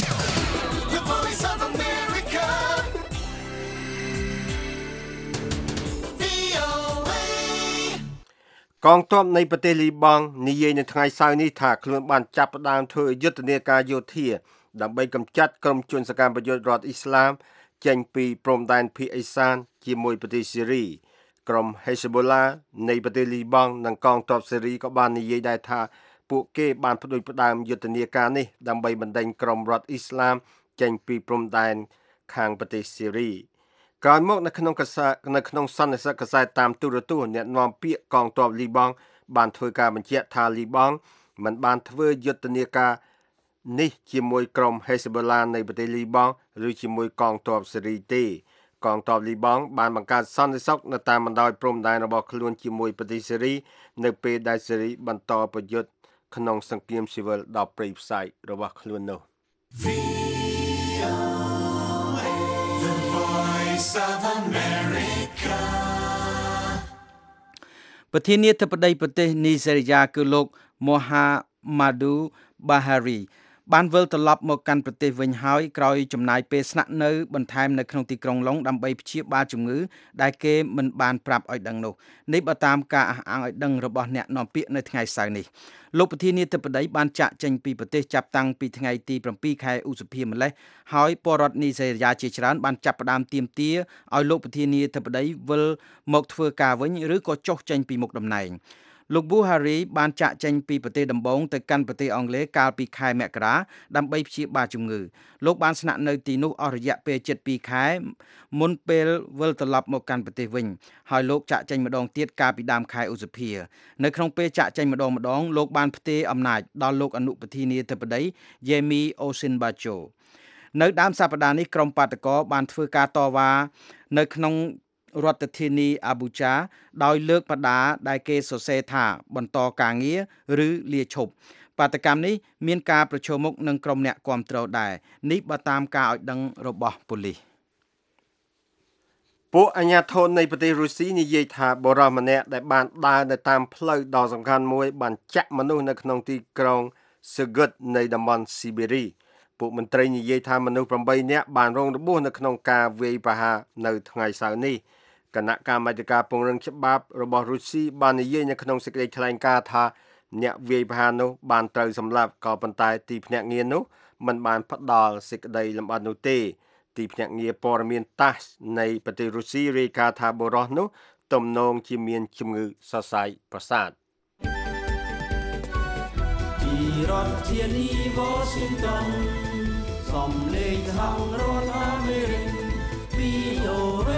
កងទ័ពនៃប្រទេសលីបង់និយាយនៅថ្ងៃសៅរ៍នេះថាខ្លួនបានចាប់ផ្ដើមធ្វើយុទ្ធនាការយោធាដើម្បីកម្ចាត់ក្រុមជនសកម្មប្រយុទ្ធរដ្ឋអ៊ីស្លាមចេញពីព្រំដែនភាគឦសានជាមួយប្រទេសស៊េរីក្រុម Hezbollah នៃប្រទេសលីបង់និងកងទ័ពស៊េរីក៏បាននិយាយដែរថាពួកគេបានផ្ដួចផ្ដើមយុទ្ធនាការនេះដើម្បីបណ្ដេញក្រុមរដ្ឋអ៊ីស្លាមចេញពីព្រំដែនខាងប្រទេសស៊េរីក្រោយមកនៅក្នុងសន្និសីទកាសែតតាមទូរទស្សន៍អ្នកនាំពាក្យកងទ័ពលីបង់បានធ្វើការបញ្ជាក់ថាលីបង់មិនបានធ្វើយុទ្ធនាការនេះជាមួយក្រុម Hezbollah នៃប្រទេសលីបង់ឬជាមួយកងទ័ពស៊េរីទេកងទ័ពលីបង់បានបង្កើតសន្តិសុខនៅតាមបណ្ដោយព្រំដែនរបស់ខ្លួនជាមួយប្រទេសស៊េរីនៅពេលដែលស៊េរីបន្តប្រយុទ្ធក្នុងសង្គ្រាមស៊ីវិលដល់ព្រៃផ្សៃរបស់ខ្លួននោះប្រធានាធិបតីប្រទេសនីហ្សេរីយ៉ាគឺលោក Muhammadu Buhari បានវិលត្រឡប់មកកាន់ប្រទេសវិញហើយក្រោយចំណាយពេលស្នាក់នៅបន្ថែមនៅក្នុងទីក្រុងឡុងដើម្បីព្យាបាលជំងឺដែលគេមិនបានប្រាប់ឲ្យដឹងនោះនេះបើតាមការអះអាងឲ្យដឹងរបស់អ្នកនាំពាក្យនៅថ្ងៃសៅរ៍នេះលោកប្រធានាធិបតីបានចាក់ចេញពីប្រទេសចាប់តាំងពីថ្ងៃទី7ខែឧសភាម្លេះហើយពលរដ្ឋនីហ្សេរីយ៉ាជាច្រើនបានចាប់ផ្ដើមទាមទារឲ្យលោកប្រធានាធិបតីវិលមកធ្វើការវិញឬក៏ចុះចេញពីមុខតំណែងលោក Buhari បានចាក់ចេញពីប្រទេសដំបូងទៅកាន់ប្រទេសអង់គ្លេសកាលពីខែមករាដើម្បីព្យាបាលជំងឺលោកបានស្នាក់នៅទីនោះអស់រយៈពេលជិត2ខែមុនពេលវិលត្រឡប់មកកាន់ប្រទេសវិញហើយលោកចាក់ចេញម្ដងទៀតកាលពីដើមខែឧសភានៅក្នុងពេលចាក់ចេញម្ដងលោកបានផ្ទេរអំណាចដល់លោកអនុប្រធានាធិបតី Yemi Osinbajo នៅដើមសប្តាហ៍នេះក្រុមបាតកោបានធ្វើការតវ៉ានៅក្នុងរដ្ឋធានីអាប៊ូចាដោយលើកបដាដែលគេសរសេរថាបន្តការងារឬលាឈប់បាតកម្មនេះមានការប្រឈមមុខនឹងក្រុមអ្នកគាំទ្រដែរនេះបើតាមការឲ្យដឹងរបស់ប៉ូលីសពួកអាជ្ញាធរនៃប្រទេសរុស្ស៊ីនិយាយថាបរិសម្នាក់ដែលបានដើរនៅតាមផ្លូវដ៏សំខាន់មួយបានចាក់មនុស្សនៅក្នុងទីក្រុង Surgut នៃតំបន់ស៊ីបេរីពួកមន្ត្រីនិយាយថាមនុស្ស8នាក់បានរងរបួសនៅក្នុងការវាយប្រហារនៅថ្ងៃសៅរ៍នេះគណៈកម្មាធិការពង្រឹងច្បាប់របស់រុស្ស៊ីបាននិយាយនៅក្នុងសេចក្តីថ្លែងការណ៍ថាអ្នកវាយប្រហារនោះបានត្រូវសម្លាប់ក៏ប៉ុន្តែទីភ្នាក់ងារនោះមិនបានផ្ដល់សេចក្តីលម្អិតនោះទេទីភ្នាក់ងារព័ត៌មាន TASS នៃប្រទេសរុស្ស៊ីរាយការណ៍ថាបុរសនោះទំនងជាមានជំងឺសរសៃប្រសាទពីរដ្ឋធានី Washington សំឡេងខាងរដ្ឋអាមេរិក VOA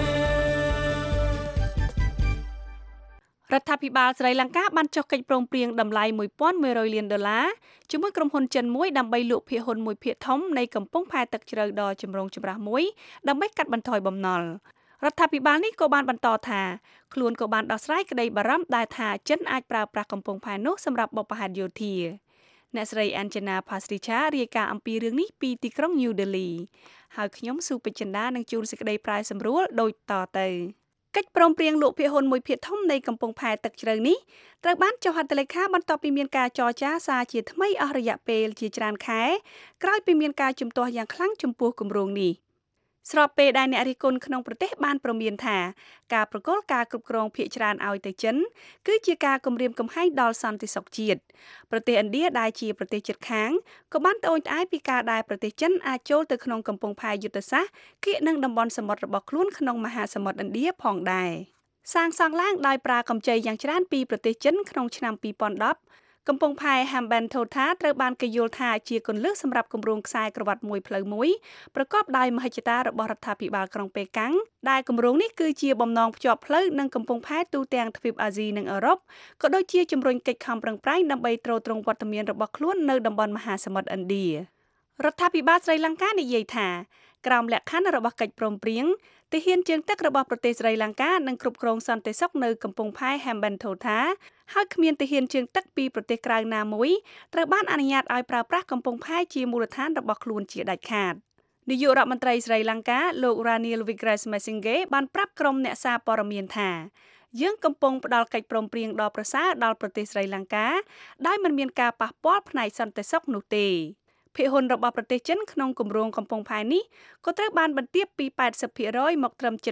រដ្ឋាភិបាលស្រីលង្កាបានចុះកិច្ចព្រមព្រៀងតម្លៃ$1,100 លានជាមួយក្រុមហ៊ុនចិនមួយដើម្បីលក់ភាគហ៊ុនមួយភាគធំនៃកំពង់ផែទឹកជ្រៅដ៏ចម្រូងចម្រាសមួយដើម្បីកាត់បន្ថយបំណុលរដ្ឋាភិបាលនេះក៏បានបន្តថាខ្លួនក៏បានដោះស្រាយក្តីបារម្ភដែលថាចិនអាចប្រើប្រាស់កំពង់ផែនោះសម្រាប់បុព្វហេតុយោធាអ្នកស្រី Anjana Pasricha រាយការណ៍អំពីរឿងនេះពីទីក្រុង New Delhi ហើយខ្ញុំស៊ូពេជ្រចិន្តានឹងជួនសេចក្តីប្រាយសម្រួលដូចតទៅកិច្ចព្រមព្រៀងលក់ភាគហ៊ុនមួយភាគធំនៃកំពង់ផែទឹកជ្រៅនេះត្រូវបានចុះហត្ថលេខាបន្ទាប់ពីមានការចរចាសារជាថ្មីអស់រយៈពេលជាច្រើនខែក្រោយពីមានការជំទាស់យ៉ាងខ្លាំងចំពោះគម្រោងនេះស្របពេលដែលអ្នករិះគន់ក្នុងប្រទេសបានប្រមានថាការប្រកល់ការគ្រប់គ្រងភាគច្រើនឲ្យទៅចិនគឺជាការគំរាមកំហែងដល់សន្តិសុខជាតិប្រទេសឥណ្ឌាដែលជាប្រទេសជិតខាងក៏បានត្អូញត្អែរពីការដែលប្រទេសចិនអាចចូលទៅក្នុងកំពង់ផែយុទ្ធសាស្ត្រគៀកនឹងតំបន់សមុទ្ររបស់ខ្លួនក្នុងមហាសមុទ្រឥណ្ឌាផងដែរសាងសង់ឡើងដោយប្រើកម្ចីយ៉ាងច្រើនពីប្រទេសចិនក្នុងឆ្នាំ2010កំពង់ផែ Hambantota ត្រូវបានគេយល់ថាជាគន្លឹះសម្រាប់គម្រោងខ្សែក្រវ៉ាត់មួយផ្លូវមួយប្រកបដោយមហិច្ឆតារបស់រដ្ឋាភិបាលក្រុងប៉េកាំងដែលគម្រោងនេះគឺជាបំណងភ្ជាប់ផ្លូវនឹងកំពង់ផែទូទាំងទ្វីបអាស៊ីនិងអឺរ៉ុបក៏ដូចជាជំរុញកិច្ចខំប្រឹងប្រែងដើម្បីទ្រទ្រង់វត្តមានរបស់ខ្លួននៅតំបន់មហាសមុទ្រឥណ្ឌារដ្ឋាភិបាលស្រីលង្កានិយាយថាក្រោមលក្ខខណ្ឌរបស់កិច្ចព្រមព្រៀងទាហានជើងទឹករបស់ប្រទេសស្រីលង្កានឹងគ្រប់គ្រងសន្តិសុខនៅកំពង់ផែ Hambantota ហើយគ្មានទាហានជើងទឹកពីប្រទេសក្រៅណាមួយត្រូវបានអនុញ្ញាតឲ្យប្រើប្រាស់កំពង់ផែជាមូលដ្ឋានរបស់ខ្លួនជាដាច់ខាតនាយករដ្ឋមន្ត្រីស្រីលង្កាលោក Ranil Wickremesinghe បានប្រាប់ក្រុមអ្នកសារព័ត៌មានថាយើងកំពុងផ្ដល់កិច្ចព្រមព្រៀងដ៏ប្រសើរដល់ប្រទេសស្រីលង្កាដោយមិនមានការប៉ះពាល់ផ្នែកសន្តិសុខនោះទេភាគហ៊ុនរបស់ប្រទេសចិនក្នុងគម្រោងកំពង់ផែនេះក៏ត្រូវបានបន្ទាបពី 80% មកត្រឹម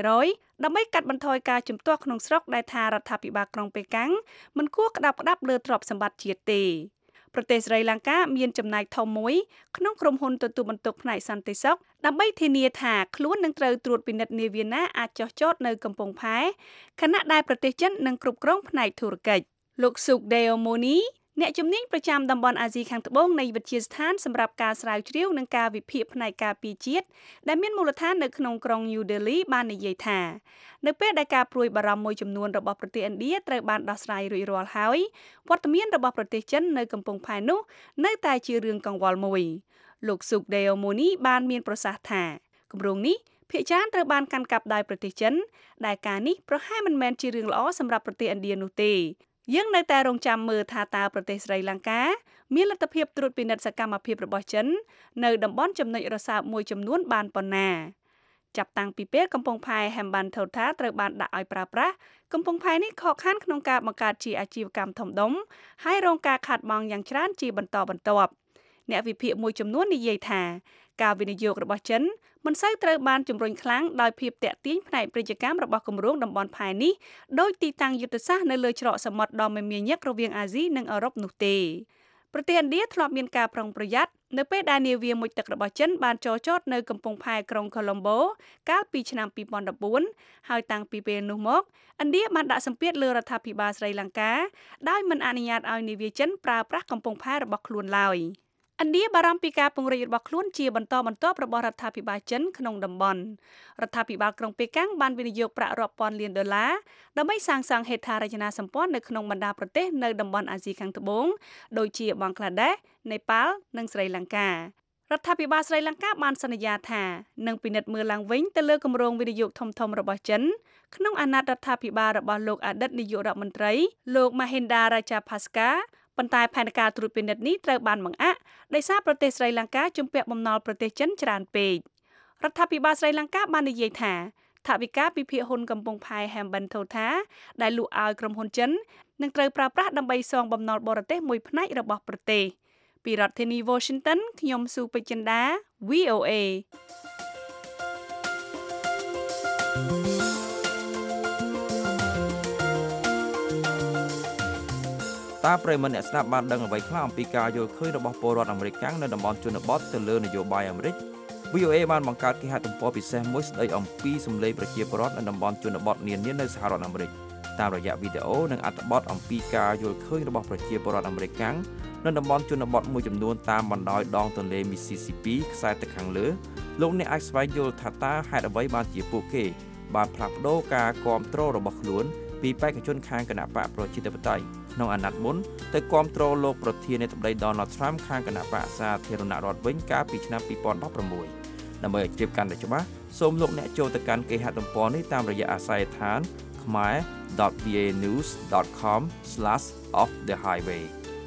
70% ដើម្បីកាត់បន្ថយការជំទាស់ក្នុងស្រុកដែលថារដ្ឋាភិបាលក្រុងប៉េកាំងមិនគួរក្តាប់ផ្ដាប់លើទ្រព្យសម្បត្តិជាតិទេប្រទេសស្រីលង្កាមានចំណែកធំមួយក្នុងក្រុមហ៊ុនទទួលបន្ទុកផ្នែកសន្តិសុខដើម្បីធានាថាខ្លួននឹងត្រូវត្រួតពិនិត្យនាវាណាអាចចុះចតនៅកំពង់ផែខណៈដែលប្រទេសចិននឹងគ្រប់គ្រងផ្នែកធុរកិច្ចលោក Sukdeo Moniអ្នកជំនាញប្រចាំតំបន់អាស៊ីខាងត្បូងនៃវិទ្យាស្ថានសម្រាប់ការស្រាវជ្រាវនិងការវិភាគផ្នែកការពារជាតិដែលមានមូលដ្ឋាននៅក្នុងក្រុង New Delhi បាននិយាយថានៅពេលដែលការព្រួយបារម្ភមួយចំនួនរបស់ប្រទេសឥណ្ឌាត្រូវបានដោះស្រាយរួចរាល់ហើយវត្តមានរបស់ប្រទេសចិននៅកំពង់ផែនោះនៅតែជារឿងកង្វល់មួយលោក Sukdeo Moni បានមានប្រសាសន៍ថាគម្រោងនេះភាគច្រើនត្រូវបានកាន់កាប់ដោយប្រទេសចិនដែលការនេះប្រហែលមិនមែនជារឿងល្អសម្រាប់ប្រទេសឥណ្ឌានោះទេយើងនៅតែរងចាំមើលថាតើប្រទេសស្រីលង្កាមានលទ្ធភាពត្រួតពិនិត្យសកម្មភាពរបស់ចិននៅតំបន់ចំណុចរសើបមួយចំនួនបានប៉ុណ្ណាចាប់តាំងពីពេលកំពង់ផែ Hambantota ត្រូវបានដាក់ឲ្យប្រើប្រាស់កំពង់ផែនេះខកខានក្នុងការបង្កើតជាអាជីវកម្មធំដុំហើយរងការខាតបង់យ៉ាងច្រើនជាបន្តបន្ទាប់អ្នកវិភាគមួយចំនួននិយាយថាការវិនិយោគរបស់ចិនមិនសូវត្រូវបានជំរុញខ្លាំងដោយភាពតាក់ទាញផ្នែកពាណិជ្ជកម្មរបស់គម្រោងតំបន់ផែនេះដោយទីតាំងយុទ្ធសាស្ត្រនៅលើច្រកសមុទ្រដ៏មមាញឹករវាងអាស៊ីនិងអឺរ៉ុបនោះទេប្រទេសឥណ្ឌាធ្លាប់មានការប្រុងប្រយ័ត្ននៅពេលដែលនាវាមុជទឹករបស់ចិនបានចរចតនៅកំពង់ផែក្រុង Colombo កាលពីឆ្នាំ2014ហើយតាំងពីពេលនោះមកឥណ្ឌាបានដាក់សម្ពាធលើរដ្ឋាភិបាលស្រីលង្កាដោយមិនអនុញ្ញាតឲ្យនាវាចិនប្រើប្រាស់កំពង់ផែរបស់ខ្លួនឡើយឥណ្ឌាបារម្ភពីការពង្រីករបស់ខ្លួនជាបន្តបន្ទាប់របស់រដ្ឋាភិបាលចិនក្នុងតំបន់រដ្ឋាភិបាលក្រុងប៉េកាំងបានវិនិយោគប្រាក់រាប់ពាន់លានដុល្លារដើម្បីសាងសង់ហេដ្ឋារចនាសម្ព័ន្ធនៅក្នុងបណ្ដាប្រទេសនៅតំបន់អាស៊ីខាងត្បូងដូចជាបង់ក្លាដេសនេប៉ាល់និងស្រីលង្ការដ្ឋាភិបាលស្រីលង្កាបានសន្យាថានឹងពិនិត្យមើលឡើងវិញទៅលើគម្រោងវិនិយោគធំៗរបស់ចិនក្នុងអាណត្តិរដ្ឋាភិបាលរបស់លោកអតីតនាយករដ្ឋមន្ត្រីលោក Mahinda Rajapaksaប៉ុន្តែផែនការត្រួតពិនិត្យនេះត្រូវបានបង្អាក់ដោយសារប្រទេសស្រីលង្កាជំពាក់បំណុលប្រទេសចិនច្រើនពេករដ្ឋាភិបាលស្រីលង្កាបាននិយាយថាថវិកាពីភាគហ៊ុនកំពង់ផែ Hambantota ដែលលក់ឲ្យក្រុមហ៊ុនចិននឹងត្រូវប្រើប្រាស់ដើម្បីសងបំណុលបរទេសមួយផ្នែករបស់ប្រទេសពីរដ្ឋធានី Washington ខ្ញុំស៊ូពេជ្រចិន្តា VOA តើប្រិយមិត្តអ្នកស្ដាប់បានដឹងអ្វីខ្លះអំពីការយល់ឃើញរបស់ពលរដ្ឋអាមេរិកកាំងនៅតំបន់ជនបទទៅលើនយោបាយអាមេរិក VOA បានបង្កើតគេហទំព័រពិសេសមួយស្ដីអំពីសម្លេងប្រជាពលរដ្ឋនៅតំបន់ជនបទនានានៅសហរដ្ឋអាមេរិកតាមរយៈវីដេអូនិងអត្ថបទអំពីការយល់ឃើញរបស់ប្រជាពលរដ្ឋអាមេរិកកាំងនៅតំបន់ជនបទមួយចំនួនតាមបណ្ដោយដងទន្លេ Mississippi ខ្សែទឹកខាងលើលោកអ្នកអាចស្វែងយល់ថាតើហេតុអ្វីបានជាពួកគេបានផ្លាស់ប្ដូរការគ្រប់គ្រងរបស់ខ្លួនពីបេក្ខជនខាងគណបកប្រជាធិបតេយ្យក្នុងអាណត្តិមុនទៅគ្រប់គ្រងលោកប្រធានាធិបតី Donald Trump ខាងគណបកសាធារណរដ្ឋវិញកាលពីឆ្នាំ2016 ដើម្បីឲ្យជ្រាបកាន់តែច្បាស់សូមលោកអ្នកចូលទៅកាន់គេហទំព័រនេះតាមរយៈអាស័យដ្ឋាន khmer.va.news.com/offthehighway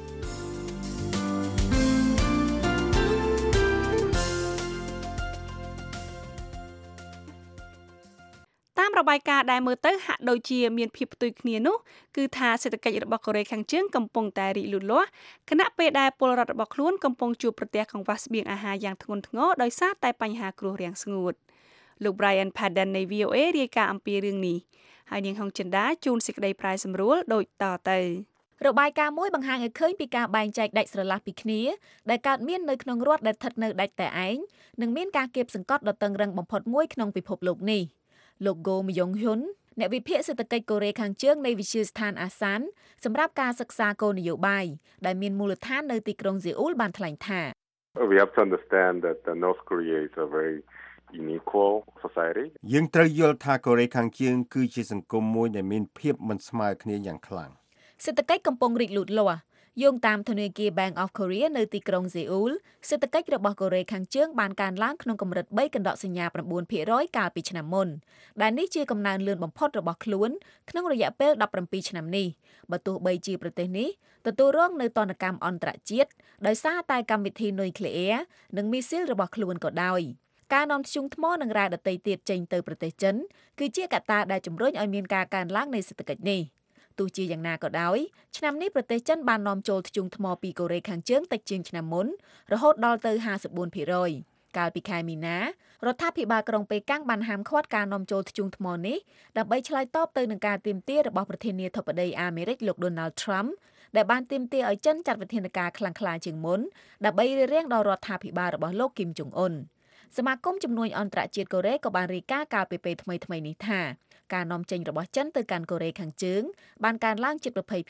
តាមរបាយការណ៍ដែលមើលទៅហាក់ដូចជាមានភាពផ្ទុយគ្នានោះគឺថាសេដ្ឋកិច្ចរបស់កូរ៉េខាងជើងកំពុងតែរីកលូតលាស់ខណៈពេលដែលពលរដ្ឋរបស់ខ្លួនកំពុងជួបប្រទះកង្វះស្បៀងអាហារយ៉ាងធ្ងន់ធ្ងរដោយសារតែបញ្ហាគ្រោះរាំងស្ងួតលោក Brian Padden នៃ VOA រាយការណ៍អំពីរឿងនេះហើយនាងហុងចិន្តាជូនសេចក្តីប្រាយសម្រួលដូចតទៅរបាយការណ៍មួយបង្ហាញឲ្យឃើញពីការបែងចែកដាច់ស្រឡះពីគ្នាដែលកើតមាននៅក្នុងរដ្ឋដែលស្ថិតនៅដាច់តែឯងនិងមានការគៀបសង្កត់ដ៏តឹងរ៉ឹងបំផុតមួយក្នុងពិភពលោកនេះលោកGo Myung-hyunអ្នកវិភាគសេដ្ឋកិច្ចកូរ៉េខាងជើងនៃវិទ្យាស្ថានអាសានសម្រាប់ការសិក្សាគោលនយោបាយដែលមានមូលដ្ឋាននៅទីក្រុងសេអ៊ូលបានថ្លែងថា We have to understand that North Korea is a very unequal society យើងត្រូវយល់ថាកូរ៉េខាងជើងគឺជាសង្គមមួយដែលមានភាពមិនស្មើគ្នាយ៉ាងខ្លាំងសេដ្ឋកិច្ចកំពុងរីកលូតលាស់យោងតាមធនាគារ Bank of Korea នៅទីក្រុងសេអ៊ូលសេដ្ឋកិច្ចរបស់កូរ៉េខាងជើងបានកើនឡើងក្នុងកម្រិត 3.9% កាលពីឆ្នាំមុនដែលនេះជាកំណើនលឿនបំផុតរបស់ខ្លួនក្នុងរយៈពេល17ឆ្នាំនេះបើទោះបីជាប្រទេសនេះទទួលរងនូវទណ្ឌកម្មអន្តរជាតិដោយសារតែកម្មវិធីនុយក្លេអ៊ែរនិងមីស៊ីលរបស់ខ្លួនក៏ដោយការនាំធ្យូងថ្មនិងរ៉ែដទៃទៀតចេញទៅប្រទេសចិនគឺជាកត្តាដែលជំរុញឲ្យមានការកើនឡើងនៃសេដ្ឋកិច្ចនេះទោះជាយ៉ាងណាក៏ដោយឆ្នាំនេះប្រទេសចិនបាននាំចូលធ្យូងថ្មពីកូរ៉េខាងជើងតិចជាងឆ្នាំមុនរហូតដល់ទៅ 54% កាលពីខែមីនារដ្ឋាភិបាលក្រុងប៉េកាំងបានហាមឃាត់ការនាំចូលធ្យូងថ្មនេះដើម្បីឆ្លើយតបទៅនឹងការទាមទាររបស់ប្រធានាធិបតីអាមេរិកលោក Donald Trump ដែលបានទាមទារឲ្យចិនចាត់វិធានការខ្លាំងក្លាជាងមុនដើម្បីរារាំងដល់រដ្ឋាភិបាលរបស់លោកគីមចុងអ៊ុនសមាគមជំនួយអន្តរជាតិកូរ៉េក៏បានរាយការណ៍កាលពីពេលថ្មីៗនេះថាការនាំចេញរបស់ចិនទៅកាន់កូរ៉េខាងជើងបានកើនឡើងជិត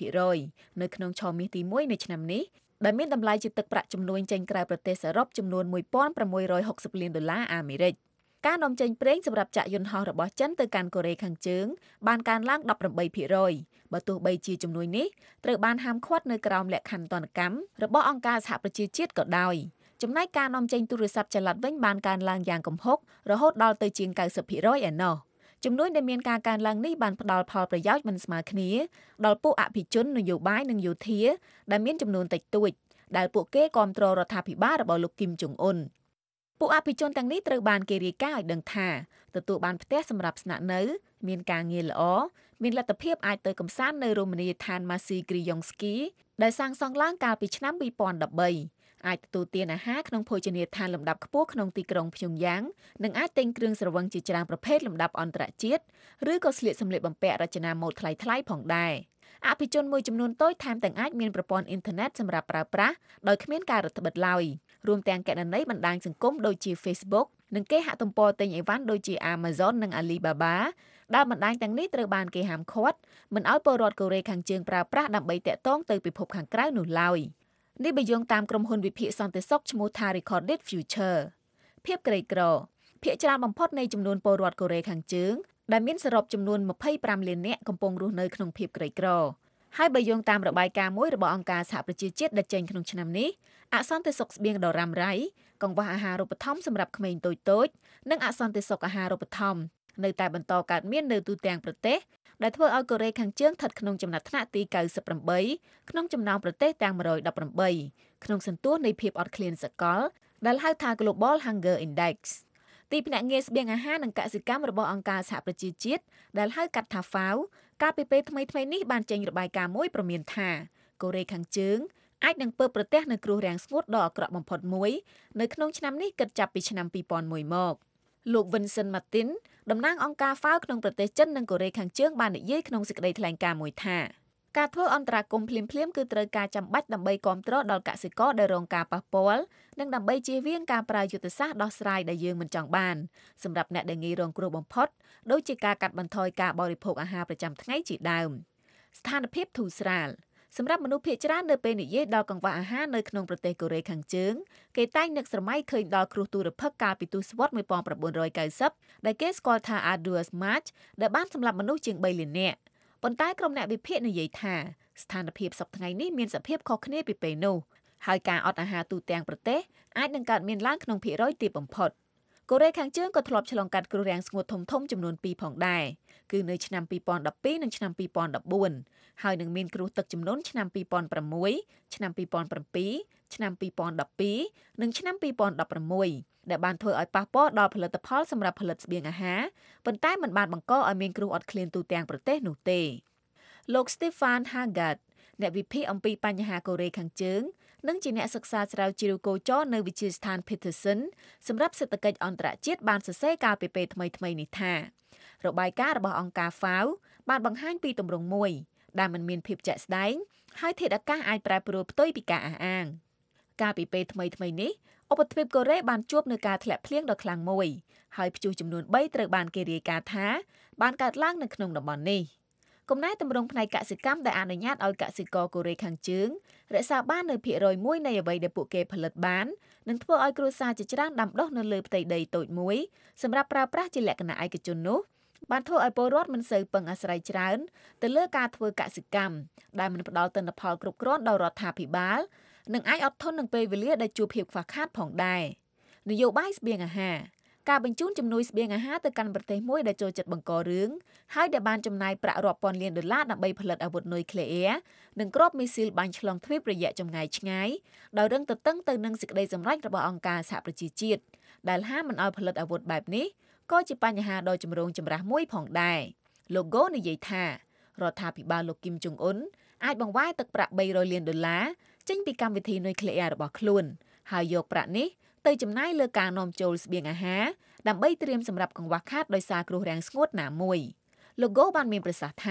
20% នៅក្នុងឆមាសទី1នៃឆ្នាំនេះដែលមានតម្លៃជាទឹកប្រាក់ជំនួយចេញក្រៅប្រទេសសរុបចំនួន $1,660 លានអាមេរិកការនាំចេញប្រេងសម្រាប់ចាក់យន្តហោះរបស់ចិនទៅកាន់កូរ៉េខាងជើងបានកើនឡើង 18% បើទោះបីជាជំនួយនេះត្រូវបានហាមឃាត់នៅក្រោមលក្ខខណ្ឌទណ្ឌកម្មរបស់អង្គការសហប្រជាជាតិក៏ដោយចំណែកការនាំចេញទូរស័ព្ទចល័តវិញបានកើនឡើងយ៉ាងគំហុករហូតដល់ទៅជាង 90% ឯណោះជំនួយដែលមានការកើនឡើងនេះបានផ្ដល់ផលប្រយោជន៍មិនស្មើគ្នាដល់ពួកអភិជននយោបាយនិងយោធាដែលមានចំនួនតិចតួចដែលពួកគេគាំទ្ររដ្ឋាភិបាលរបស់លោកគីមចុងអ៊ុនពួកអភិជនទាំងនេះត្រូវបានគេរាយការណ៍ឲ្យដឹងថាទទួលបានផ្ទះសម្រាប់ស្នាក់នៅមានការងារល្អមានលទ្ធភាពអាចទៅកម្សាន្តនៅរមណីយដ្ឋាន Masi Griyongski ដែលសាងសង់ឡើងកាលពីឆ្នាំ 2013 អាចទទួលទានអាហារក្នុងភោជនីយដ្ឋានលំដាប់ខ្ពស់ក្នុងទីក្រុងភ្យុំយ៉ាងនិងអាចទិញគ្រឿងស្រវឹងជាច្រើនប្រភេទលំដាប់អន្តរជាតិឬក៏ស្លៀកសម្លៀកបំពាក់រចនាម៉ូដថ្លៃៗផងដែរអភិជនមួយចំនួនតូចថែមទាំងអាចមានប្រព័ន្ធអ៊ីនធឺណិតសម្រាប់ប្រើប្រាស់ដោយគ្មានការរឹតបន្តឹងឡើយរួមទាំងគណនីបណ្ដាញសង្គមដូចជា Facebook និងគេហទំព័រទិញអីវ៉ាន់ដូចជា Amazon និង Alibaba ដែលបណ្ដាញទាំងនេះត្រូវបានគេហាមឃាត់មិនឲ្យពលរដ្ឋកូរ៉េខាងជើងប្រើប្រាស់ដើម្បីតាក់ទងទៅពិភពខាងក្រៅនោះឡើយនេះបើយោងតាមក្រុមហ៊ុនវិភាគសន្តិសុខឈ្មោះថា Recorded Future ភាពក្រីក្រភាគច្រើនបំផុតនៃចំនួនពលរដ្ឋកូរ៉េខាងជើងដែលមានសរុបចំនួន25លាននាក់កំពុងរស់នៅក្នុងភាពក្រីក្រហើយបើយោងតាមរបាយការណ៍មួយរបស់អង្គការសហប្រជាជាតិដែលចេញក្នុងឆ្នាំនេះអសន្តិសុខស្បៀងដ៏រ៉ាំរ៉ៃកង្វះអាហារូបត្ថម្ភសម្រាប់ក្មេងតូចៗនិងអសន្តិសុខអាហារូបត្ថម្ភនៅតែបន្តកើតមាននៅទូទាំងប្រទេសដែលធ្វើឲ្យកូរ៉េខាងជើងស្ថិតក្នុងចំណាត់ថ្នាក់ទី98ក្នុងចំណោមប្រទេសទាំង118ក្នុងសន្ទុះនៃភាពអត់ឃ្លានសកលដែលហៅថា Global Hunger Index ទីភ្នាក់ងារស្បៀងអាហារនិងកសិកម្មរបស់អង្គការសហប្រជាជាតិដែលហៅកាត់ថា FAO កាលពីពេលថ្មីៗនេះបានចេញរបាយការណ៍មួយព្រមានថាកូរ៉េខាងជើងអាចនឹងពើប្រទះនូវគ្រោះរាំងស្ងួតដ៏អាក្រក់បំផុតមួយនៅក្នុងឆ្នាំនេះគិតចាប់ពីឆ្នាំ2001មកលោក Vincent Martin តំណាងអង្គការ FAO ក្នុងប្រទេសចិននិងកូរ៉េខាងជើងបាននិយាយក្នុងសេចក្តីថ្លែងការណ៍មួយថាការធ្វើអន្តរាគមន៍ភ្លាមៗគឺត្រូវការចាំបាច់ដើម្បីគាំទ្រដល់កសិករដែលរងការប៉ះពាល់និងដើម្បីជៀសវាងការប្រើយុទ្ធសាស្ត្រដោះស្រាយដែលយើងមិនចង់បានសម្រាប់អ្នកដែលងាយរងគ្រោះបំផុតដូចជាការកាត់បន្ថយការបរិភោគអាហារប្រចាំថ្ងៃជាដើមស្ថានភាពធូរស្រាលសម្រាប់មនុស្សភាគច្រើននៅពេលនិយាយដល់កង្វះអាហារនៅក្នុងប្រទេសកូរ៉េខាងជើងគេតែងនឹកស្រមៃឃើញដល់គ្រោះទុរភិក្សកាលពីទសវត្សរ៍1990ដែលគេស្គាល់ថា Arduous March ដែលបានសម្លាប់មនុស្សជាង3លាននាក់ប៉ុន្តែក្រុមអ្នកវិភាគនិយាយថាស្ថានភាពសប្តាហ៍ថ្ងៃនេះមានសភាពខុសគ្នាពីពេលនោះហើយការអត់អាហារទូទាំងប្រទេសអាចនឹងកើតមានឡើងក្នុងភាគរយទាបបំផុតកូរ៉េខាងជើងក៏ធ្លាប់ឆ្លងកាត់គ្រោះរាំងស្ងួតធំៗចំនួន2ផងដែរគឺនៅឆ្នាំ2012និងឆ្នាំ2014ហើយនឹងមានគ្រោះទឹកជំនន់ឆ្នាំ2006ឆ្នាំ2007ឆ្នាំ2012និងឆ្នាំ2016ដែលបានធ្វើឲ្យប៉ះពាល់ដល់ផលិតផលសម្រាប់ផលិតស្បៀងអាហារប៉ុន្តែមិនបានបង្កឲ្យមានគ្រោះអត់ឃ្លានទូទាំងប្រទេសនោះទេលោក Stefan Haggard អ្នកវិភាគអំពីបញ្ហាកូរ៉េខាងជើងនិងជាអ្នកសិក្សាស្រាវជ្រាវគោចរនៅវិទ្យាស្ថាន Peterson សម្រាប់សេដ្ឋកិច្ចអន្តរជាតិបានសរសេរកាលពីពេលថ្មីៗនេះថារបាយការណ៍របស់អង្គការ FAO បានបង្ហាញពីទម្រង់មួយដែលមិនមានភាពជាក់ស្ដែងហើយធាតុអាកាសអាចប្រែប្រួលផ្ទុយពីការអះអាងកាលពីពេលថ្មីៗនេះឧបទ្វីបកូរ៉េបានជួបនឹងការធ្លាក់ភ្លៀងដ៏ខ្លាំងមួយហើយព្យុះចំនួន3ត្រូវបានគេរាយការណ៍ថាបានកើតឡើងនៅក្នុងតំបន់នេះគំណែទម្រង់ផ្នែកកសិកម្មដែលអនុញ្ញាតឲ្យកសិករកូរ៉េខាងជើងរក្សាបាននៅភាគរយមួយនៃអ្វីដែលពួកគេផលិតបាននិងធ្វើឲ្យគ្រួសារជាច្រើនដាំដុះនៅលើផ្ទៃដីតូចមួយសម្រាប់ប្រើប្រាស់ជាលក្ខណៈឯកជននោះបានធ្វើឲ្យពលរដ្ឋមិនសូវពឹងអាស្រ័យច្រើនទៅលើការធ្វើកសិកម្មដែលមិនផ្ដល់ទិន្នផលគ្រប់គ្រាន់ដល់រដ្ឋាភិបាលនិងអាចអត់ធន់នឹងពេលវេលាដែលជួបភាពខ្វះខាតផងដែរនយោបាយស្បៀងអាហារការបញ្ជូនជំនួយស្បៀងអាហារទៅកាន់ប្រទេសមួយដែលចូលចិត្តបង្ករឿងហើយដែលបានចំណាយប្រាក់រាប់ពាន់លានដុល្លារដើម្បីផលិតអាវុធនុយក្លេអ៊ែរនិងគ្រាប់មីស៊ីលបាញ់ឆ្លងទ្វីបរយៈចម្ងាយឆ្ងាយដោយរឹងទទឹងទៅនឹងសេចក្តីសម្រេចរបស់អង្គការសហប្រជាជាតិដែលហាមមិនឲ្យផលិតអាវុធបែបនេះក៏ជាបញ្ហាដ៏ចម្រូងចម្រាសមួយផងដែរលោក Go និយាយថារដ្ឋាភិបាលលោកគីមចុងអ៊ុនអាចបង្វែរទឹកប្រាក់$300លានចេញពីកម្មវិធីនុយក្លេអ៊ែររបស់ខ្លួនហើយយកប្រាក់នេះទៅចំណាយលើការនាំចូលស្បៀងអាហារដើម្បីត្រៀមសម្រាប់កង្វះខាតដោយសារគ្រោះរាំងស្ងួតណាមួយលោក Go បានមានប្រសាសន៍ថា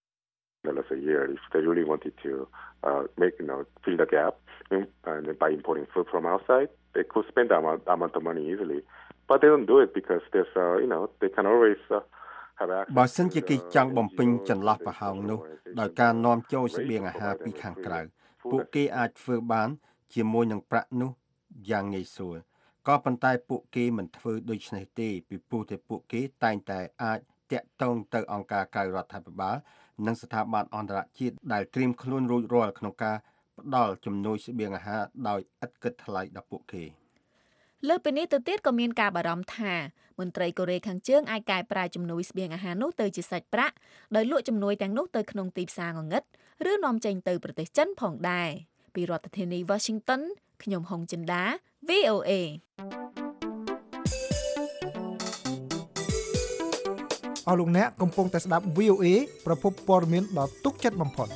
a year if they really wanted to make fill the gap and by importing food from outside they could spend that amount of money easily but they don't do it because there's they can always have access បើសិនជាគេចង់បំពេញចន្លោះប្រហោងនោះដោយការនាំចូលស្បៀងអាហារពីខាងក្រៅពួកគេអាចធ្វើបានជាមួយនឹងប្រាក់នោះយ៉ាងងាយស្រួលក៏ប៉ុន្តែពួកគេមិនធ្វើដូច្នេះទេពីព្រោះតែពួកគេតែងតែអាចតាក់ទងទៅអង្គការក្រៅរដ្ឋាភិបាលនិងស្ថាប័នអន្តរជាតិដែលត្រៀមខ្លួនរួចរាល់ក្នុងការផ្ដល់ជំនួយស្បៀងអាហារដោយឥតគិតថ្លៃដល់ពួកគេលើពីនេះទៅទៀតក៏មានការបារម្ភថាមន្ត្រីកូរ៉េខាងជើងអាចកែប្រែជំនួយស្បៀងអាហារនោះទៅជាសាច់ប្រាក់ដោយលក់ជំនួយទាំងនោះទៅក្នុងទីផ្សារងងឹតឬនាំចេញទៅប្រទេសចិនផងដែរពីរដ្ឋធានី Washington ខ្ញុំហុងចិន្តា VOA អស់លោកអ្នកកំពុងតែស្ដាប់ VOA ប្រភពព័ត៌មានដ៏ទុកចិត្តបំផុត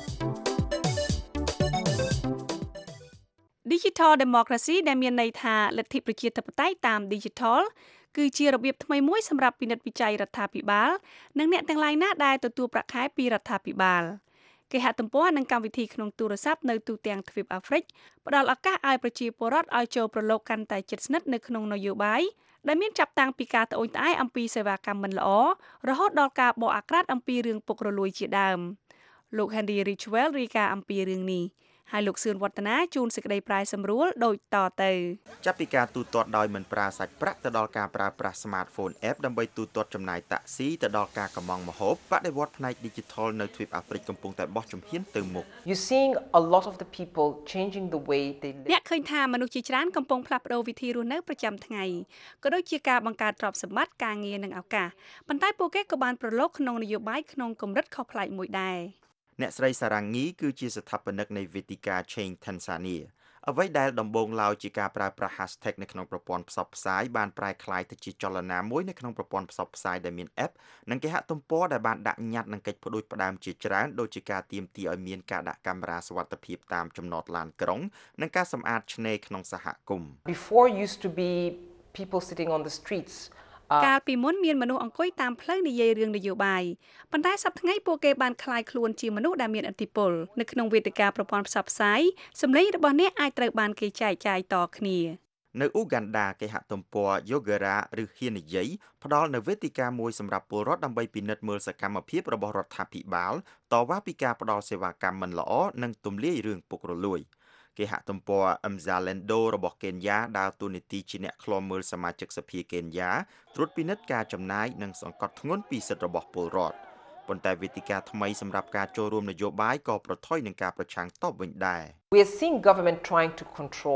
Digital Democracy ដែលមានន័យថាលទ្ធិប្រជាធិបតេយ្យតាម Digital គឺជារបៀបថ្មីមួយសម្រាប់ពិនិត្យវិจัยរដ្ឋាភិបាលនិងអ្នកទាំងឡាយណាដែលទទួលប្រាក់ខែពីរដ្ឋាភិបាលគេហទំព័រនិងកម្មវិធីក្នុងទូរស័ព្ទនៅទូទាំងទ្វីបអាហ្វ្រិកផ្ដល់ឱកាសឲ្យប្រជាពលរដ្ឋឲ្យចូលប្រឡូកកាន់តែជិតស្និទ្ធនៅក្នុងនយោបាយដែលមានចាប់តាំងពីការត្អូញត្អែអំពីសេវាកម្មមិនល្អរហូតដល់ការបកអាក្រាតអំពីរឿងពុករលួយជាដើមលោក Henry Ridgewell រាយការណ៍អំពីរឿងនេះហើយលោកសឿនវឌ្ឍនាជួនសេចក្តីប្រាយសម្រួលដូចតទៅចាប់ពីការទូទាត់ដោយមិនប្រើសាច់ប្រាក់ទៅដល់ការប្រើប្រាស់ smartphone app ដើម្បីទូទាត់ចំណាយតាក់ស៊ីទៅដល់ការកម្មង់ម្ហូបបដិវត្តផ្នែក digital នៅទ្វីបអាហ្វ្រិកកំពុងតែបោះជំហានទៅមុខ You seeing a lot of the people changing the way they live អ្នកឃើញថាមនុស្សជាច្រើនកំពុងផ្លាស់ប្ដូរវិធីរស់នៅប្រចាំថ្ងៃក៏ដូចជាការបង្កើតទ្រព្យសម្បត្តិការងារនិងឱកាសប៉ុន្តែពួកគេក៏បានប្រឡូកក្នុងនយោបាយក្នុងកម្រិតខុសប្លែកមួយដែរអ្នកស្រីសារ៉ាងីគឺជាស្ថាបនិកនៃវេទិកា Change Tanzania អ្វីដែលដំបូងឡើយជាការប្រើប្រាស់ hashtag នៅក្នុងប្រព័ន្ធផ្សព្វផ្សាយបានប្រែក្លាយទៅជាចលនាមួយនៅក្នុងប្រព័ន្ធផ្សព្វផ្សាយដែលមាន app និងគេហទំព័រដែលបានដាក់ញត្តិនឹងកិច្ចផ្ដួចផ្ដើមជាច្រើនដូចជាការទាមទារឲ្យមានការដាក់កាមេរ៉ាសុវត្ថិភាពតាមចំណតឡានក្រុងនិងការសម្អាតឆ្នេរក្នុងសហគមន៍ Before used to be people sitting on the streets កាលពីមុនមានមនុស្សអង្គុយតាមផ្លូវនិយាយរឿងនយោបាយប៉ុន្តែសប្តាហ៍ថ្ងៃពួកគេបានក្លាយខ្លួនជាមនុស្សដែលមានឥទ្ធិពលនៅក្នុងវេទិកាប្រព័ន្ធផ្សព្វផ្សាយសម្លេងរបស់អ្នកអាចត្រូវបានគេចែកចាយតគ្នានៅអ៊ូហ្គាន់ដាគេហទំព័រ Yogera ឬហ៊ាននិយាយផ្ដល់នូវវេទិកាមួយសម្រាប់ពលរដ្ឋដើម្បីពិនិត្យមើលសកម្មភាពរបស់រដ្ឋាភិបាលតវ៉ាពីការផ្ដល់សេវាកម្មមិនល្អនិងទម្លាយរឿងពុករលួយគេហទំព័រ Mzalendo របស់កេនយ៉ាដើរតួនាទីជាអ្នកឃ្លាំមើលសមាជិកសភាកេនយ៉ាត្រួតពិនិត្យការចំណាយនិងសង្កត់ធ្ងន់ពីសិទ្ធិរបស់ពលរដ្ឋប៉ុន្តែវេទិកាថ្មីសម្រាប់ការចូលរួមនយោបាយក៏ប្រថុយនឹងការប្រឆាំងតបវិញដែរ We are seeing government trying to control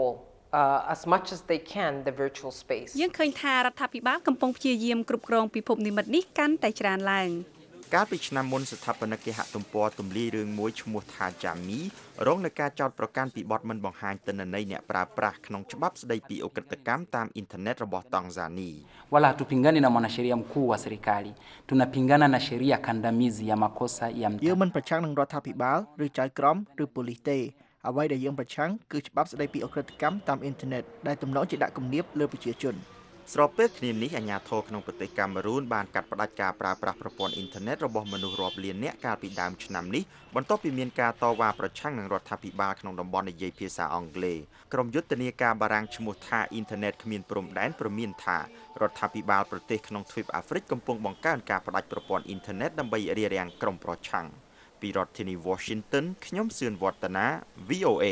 as much as they can the virtual space. យើងឃើញថារដ្ឋាភិបាលកំពុងព្យាយាមគ្រប់គ្រងពិភពនិម្មិតនេះកាន់តែច្រើនឡើងកាលពីឆ្នាំមុនស្ថាបនិកគេហទំព័រទម្លាយរឿងមួយឈ្មោះថា Jami រងនឹងការចោទប្រកាន់ពីបទមិនបង្ហាញទិន្នន័យអ្នកប្រើប្រាស់ក្នុងច្បាប់ស្តីពីអ ក្រិតកម្មតាមអ៊ីនធឺណិតរបស់តង់ហ្សានី Wala hatupingani na mwanasheria mkuu wa serikali. Tunapingana na sheria kandamizi ya makosa ya mtu. យើងមិនប្រឆាំងនឹងរដ្ឋាភិបាលឬចៅក្រមឬប៉ូលីសទេអ្វីដែលយើងប្រឆាំងគឺច្បាប់ស្តីពីអ ក្រិតកម្មតាមអ៊ីនធឺណិតដែលទំនងជាដាក់គំនាបលើប្រជាជនស្របពេលគ្នានេះអាជ្ញាធរក្នុងប្រទេសកាមេរូនបានកាត់ផ្តាច់ការប្រើប្រាស់ប្រព័ន្ធអ៊ីនធឺណិតរបស់មនុស្សរាប់លាននាក់កាលពីដើមឆ្នាំនេះបន្ទាប់ពីមានការតវ៉ាប្រឆាំងនឹងរដ្ឋាភិបាលក្នុងតំបន់និយាយភាសាអង់គ្លេសក្រុមយុទ្ធនាការបារាំងឈ្មោះថាអ៊ីនធឺណិតគ្មានព្រំដែនព្រមានថារដ្ឋាភិបាលប្រទេសក្នុងទ្វីបអាហ្វ្រិកកំពុងបង្កើនការផ្តាច់ប្រព័ន្ធអ៊ីនធឺណិតដើម្បីរារាំងក្រុមប្រឆាំងពីរដ្ឋធានី Washington ខ្ញុំសឿនវឌ្ឍនា VOA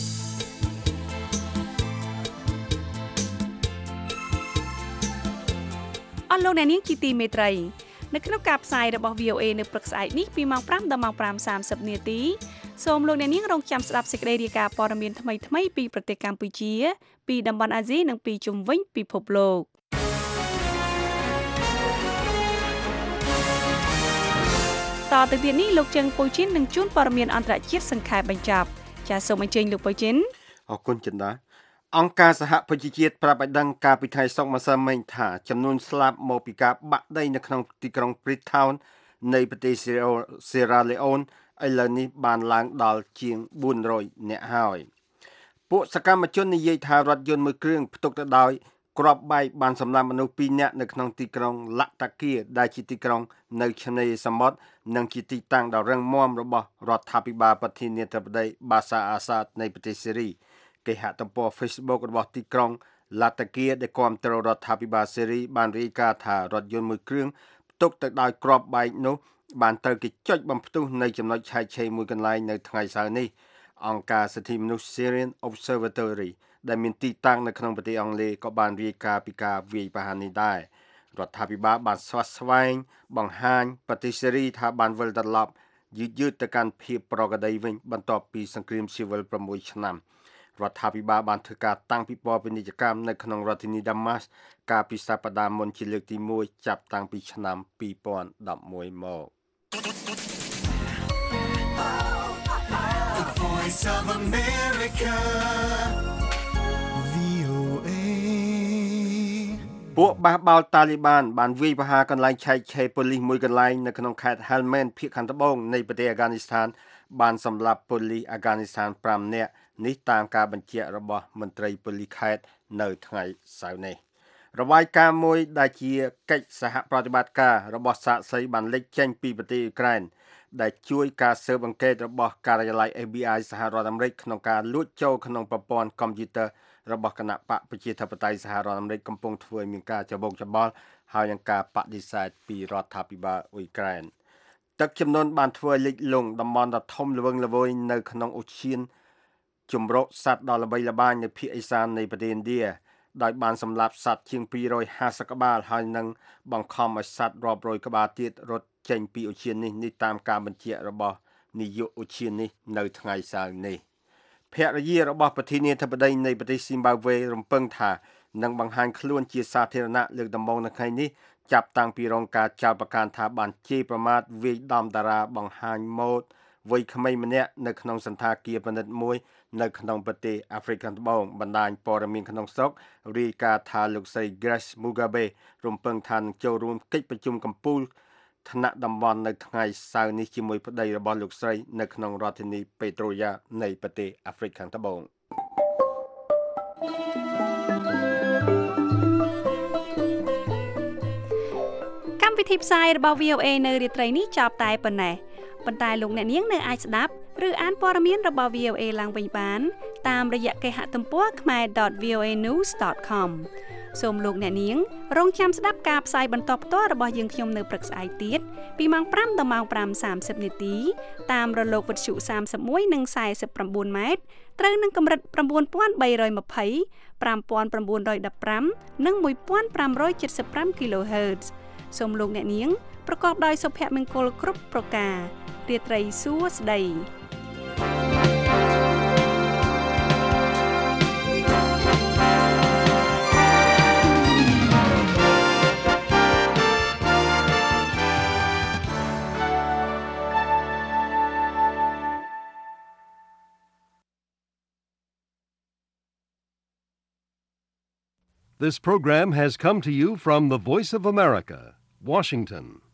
អស់លោកអ្នកនាងជាទីមេត្រីនៅក្នុងការផ្សាយរបស់ VOA នៅព្រឹកស្អែកនេះពីម៉ោង 5 ដល់ម៉ោង 5:30 នាទីសូមលោកអ្នកនាងរងចាំស្ដាប់សេចក្តីរាយការណ៍ព័ត៌មានថ្មីៗពីប្រទេសកម្ពុជាពីតំបន់អាស៊ីនិងពីជុំវិញពិភពលោកតទៅទៀតនេះលោកជឹងពូជីននឹងជួនព័ត៌មានអន្តរជាតិសង្ខេបបញ្ចប់ចាសសូមអញ្ជើញលោកពូជីនអរគុណចិន្តាអង្គការសហប្រជាជាតិប្រាប់ឲ្យដឹងកាលពីថ្ងៃសុក្រម្សិលមិញថាចំនួនស្លាប់មកពីការបាក់ដីនៅក្នុងទីក្រុង Freetown នៃប្រទេស Sierra Leone ឥឡូវនេះបានឡើងដល់ជាង400នាក់ហើយពួកសកម្មជននិយាយថារថយន្តមួយគ្រឿងផ្ទុកទៅដោយគ្រាប់បែកបានសម្លាប់មនុស្ស2នាក់នៅក្នុងទីក្រុង Latakia ដែលជាទីក្រុងនៅឆ្នេរសមុទ្រនិងជាទីតាំងដ៏រឹងមាំរបស់រដ្ឋាភិបាលប្រធានាធិបតី Bashar al-Assad នៃប្រទេសសេរីគេហទំព័រ Facebook របស់ទីក្រុង Latakia ដែលគាំទ្ររដ្ឋាភិបាលសេរីបានរាយការណ៍ថារថយន្តមួយគ្រឿងផ្ទុកទៅដោយគ្រាប់បែកនោះបានត្រូវគេចុចបំផ្ទុះនៅចំណុចឆែកឆេរមួយកន្លែងនៅថ្ងៃសៅរ៍នេះអង្គការសិទ្ធិមនុស្ស Syrian Observatory ដែលមានទីតាំងនៅក្នុងប្រទេសអង់គ្លេសក៏បានរាយការណ៍ពីការវាយប្រហារនេះដែររដ្ឋាភិបាលបានស្វាស្វែងបង្ហាញប្រទេសសេរីថាបានវិលត្រឡប់យឺតទៅកាន់ភាពប្រក្រតីវិញបន្ទាប់ពីសង្គ្រាមស៊ីវិល6ឆ្នាំរដ្ឋាភិបាលបានធ្វើការតាំងពិព័រណ៍ពាណិជ្ជកម្មនៅក្នុងរដ្ឋធានី Damas កាលពីសប្តាហ៍មុនជាលើកទី1ចាប់តាំងពីឆ្នាំ2011មក The Voice of America VOA ពួកបះបោលតាលីបានវាយប្រហារកន្លែងឆែកឆេរប៉ូលីសមួយកន្លែងនៅក្នុងខេត្ត Helmand ភាគខាងត្បូងនៃប្រទេសអាហ្គានីស្ថានបានសម្លាប់ប៉ូលីសអាហ្គានីស្ថាន5នាក់នេះតាមការបញ្ជាក់របស់មន្ត្រីប៉ូលីសខេត្តនៅថ្ងៃសៅរ៍នេះរបាយការណ៍មួយដែលជាកិច្ចសហប្រតិបត្តិការរបស់សាកសីបានលេចចេញពីប្រទេសអ៊ុក្រែនដែលជួយការស៊ើបអង្កេតរបស់ការិយាល័យ FBI សហរដ្ឋអាមេរិកក្នុងការលួចចូលក្នុងប្រព័ន្ធកុំព្យូទ័ររបស់គណៈបកប្រជាធិបតេយ្យសហរដ្ឋអាមេរិកកំពុងធ្វើឲ្យមានការច្របូកច្របល់ហើយនឹងការបដិសេធពីរដ្ឋាភិបាលអ៊ុយក្រែនទឹកជំនន់បានធ្វើឲ្យលិចលង់តំបន់ដ៏ធំល្វឹងល្វើយនៅក្នុងឧទ្យានជំរកសត្វដ៏ល្បីល្បាញនៅភាគឦសាននៃប្រទេសឥណ្ឌាដោយបានសម្លាប់សត្វជាង250ក្បាលហើយនឹងបង្ខំឲ្យសត្វរាប់រយក្បាលទៀតរត់ចេញពីឧទ្យាននេះតាមការបញ្ជាក់របស់នាយកឧទ្យាននេះនៅថ្ងៃសៅរ៍នេះភរិយារបស់ប្រធានាធិបតីនៃប្រទេសស៊ីមបាវេរំពឹងថានឹងបង្ហាញខ្លួនជាសាធារណៈលើកដំបូងនៅថ្ងៃនេះចាប់តាំងពីរងការចោទប្រកាន់ថាបានជេរប្រមាថវាយដំតារាបង្ហាញម៉ូដវ័យក្មេងម្នាក់នៅក្នុងសន្តាគារប៉និតមួយនៅក្នុងប្រទេសអាហ្វ្រិកខាងត្បូងបណ្ដាញព័ត៌មានក្នុងស្រុករាយការណ៍ថាលោកស្រី Grace Mugabe រំពឹងថានឹងចូលរួមកិច្ចប្រជុំកំពូលថ្នាក់តំបន់នៅថ្ងៃសៅរ៍នេះជាមួយប្តីរបស់លោកស្រីនៅក្នុងរដ្ឋធានី Pretoria នៃប្រទេសអាហ្វ្រិកខាងត្បូងកម្មវិធីផ្សាយរបស់ VOA នៅរាត្រីនេះចប់តែប៉ុណ្ណេះប៉ុន្តែលោកអ្នកនាងនៅអាចស្ដាប់ឬអានព័ត៌មានរបស់ VOA ឡើងវិញបានតាមរយៈគេហទំព័រ khmer.voanews.com សូមលោកអ្នកនាងរងចាំស្ដាប់ការផ្សាយបន្តផ្ទាល់របស់យើងខ្ញុំនៅព្រឹកស្អែកទៀតពីម៉ោង 5 ដល់ម៉ោង 5:30 នាទីតាមរលកវិទ្យុ31និង49ម៉ែត្រត្រូវនឹងកម្រិត 9320 5915 និង 1575 kHz សូមលោកអ្នកនាងប្រកបដោយសុភមង្គលគ្រប់ប្រការរាត្រីសួស្តី This program has come to you from the Voice of America, Washington.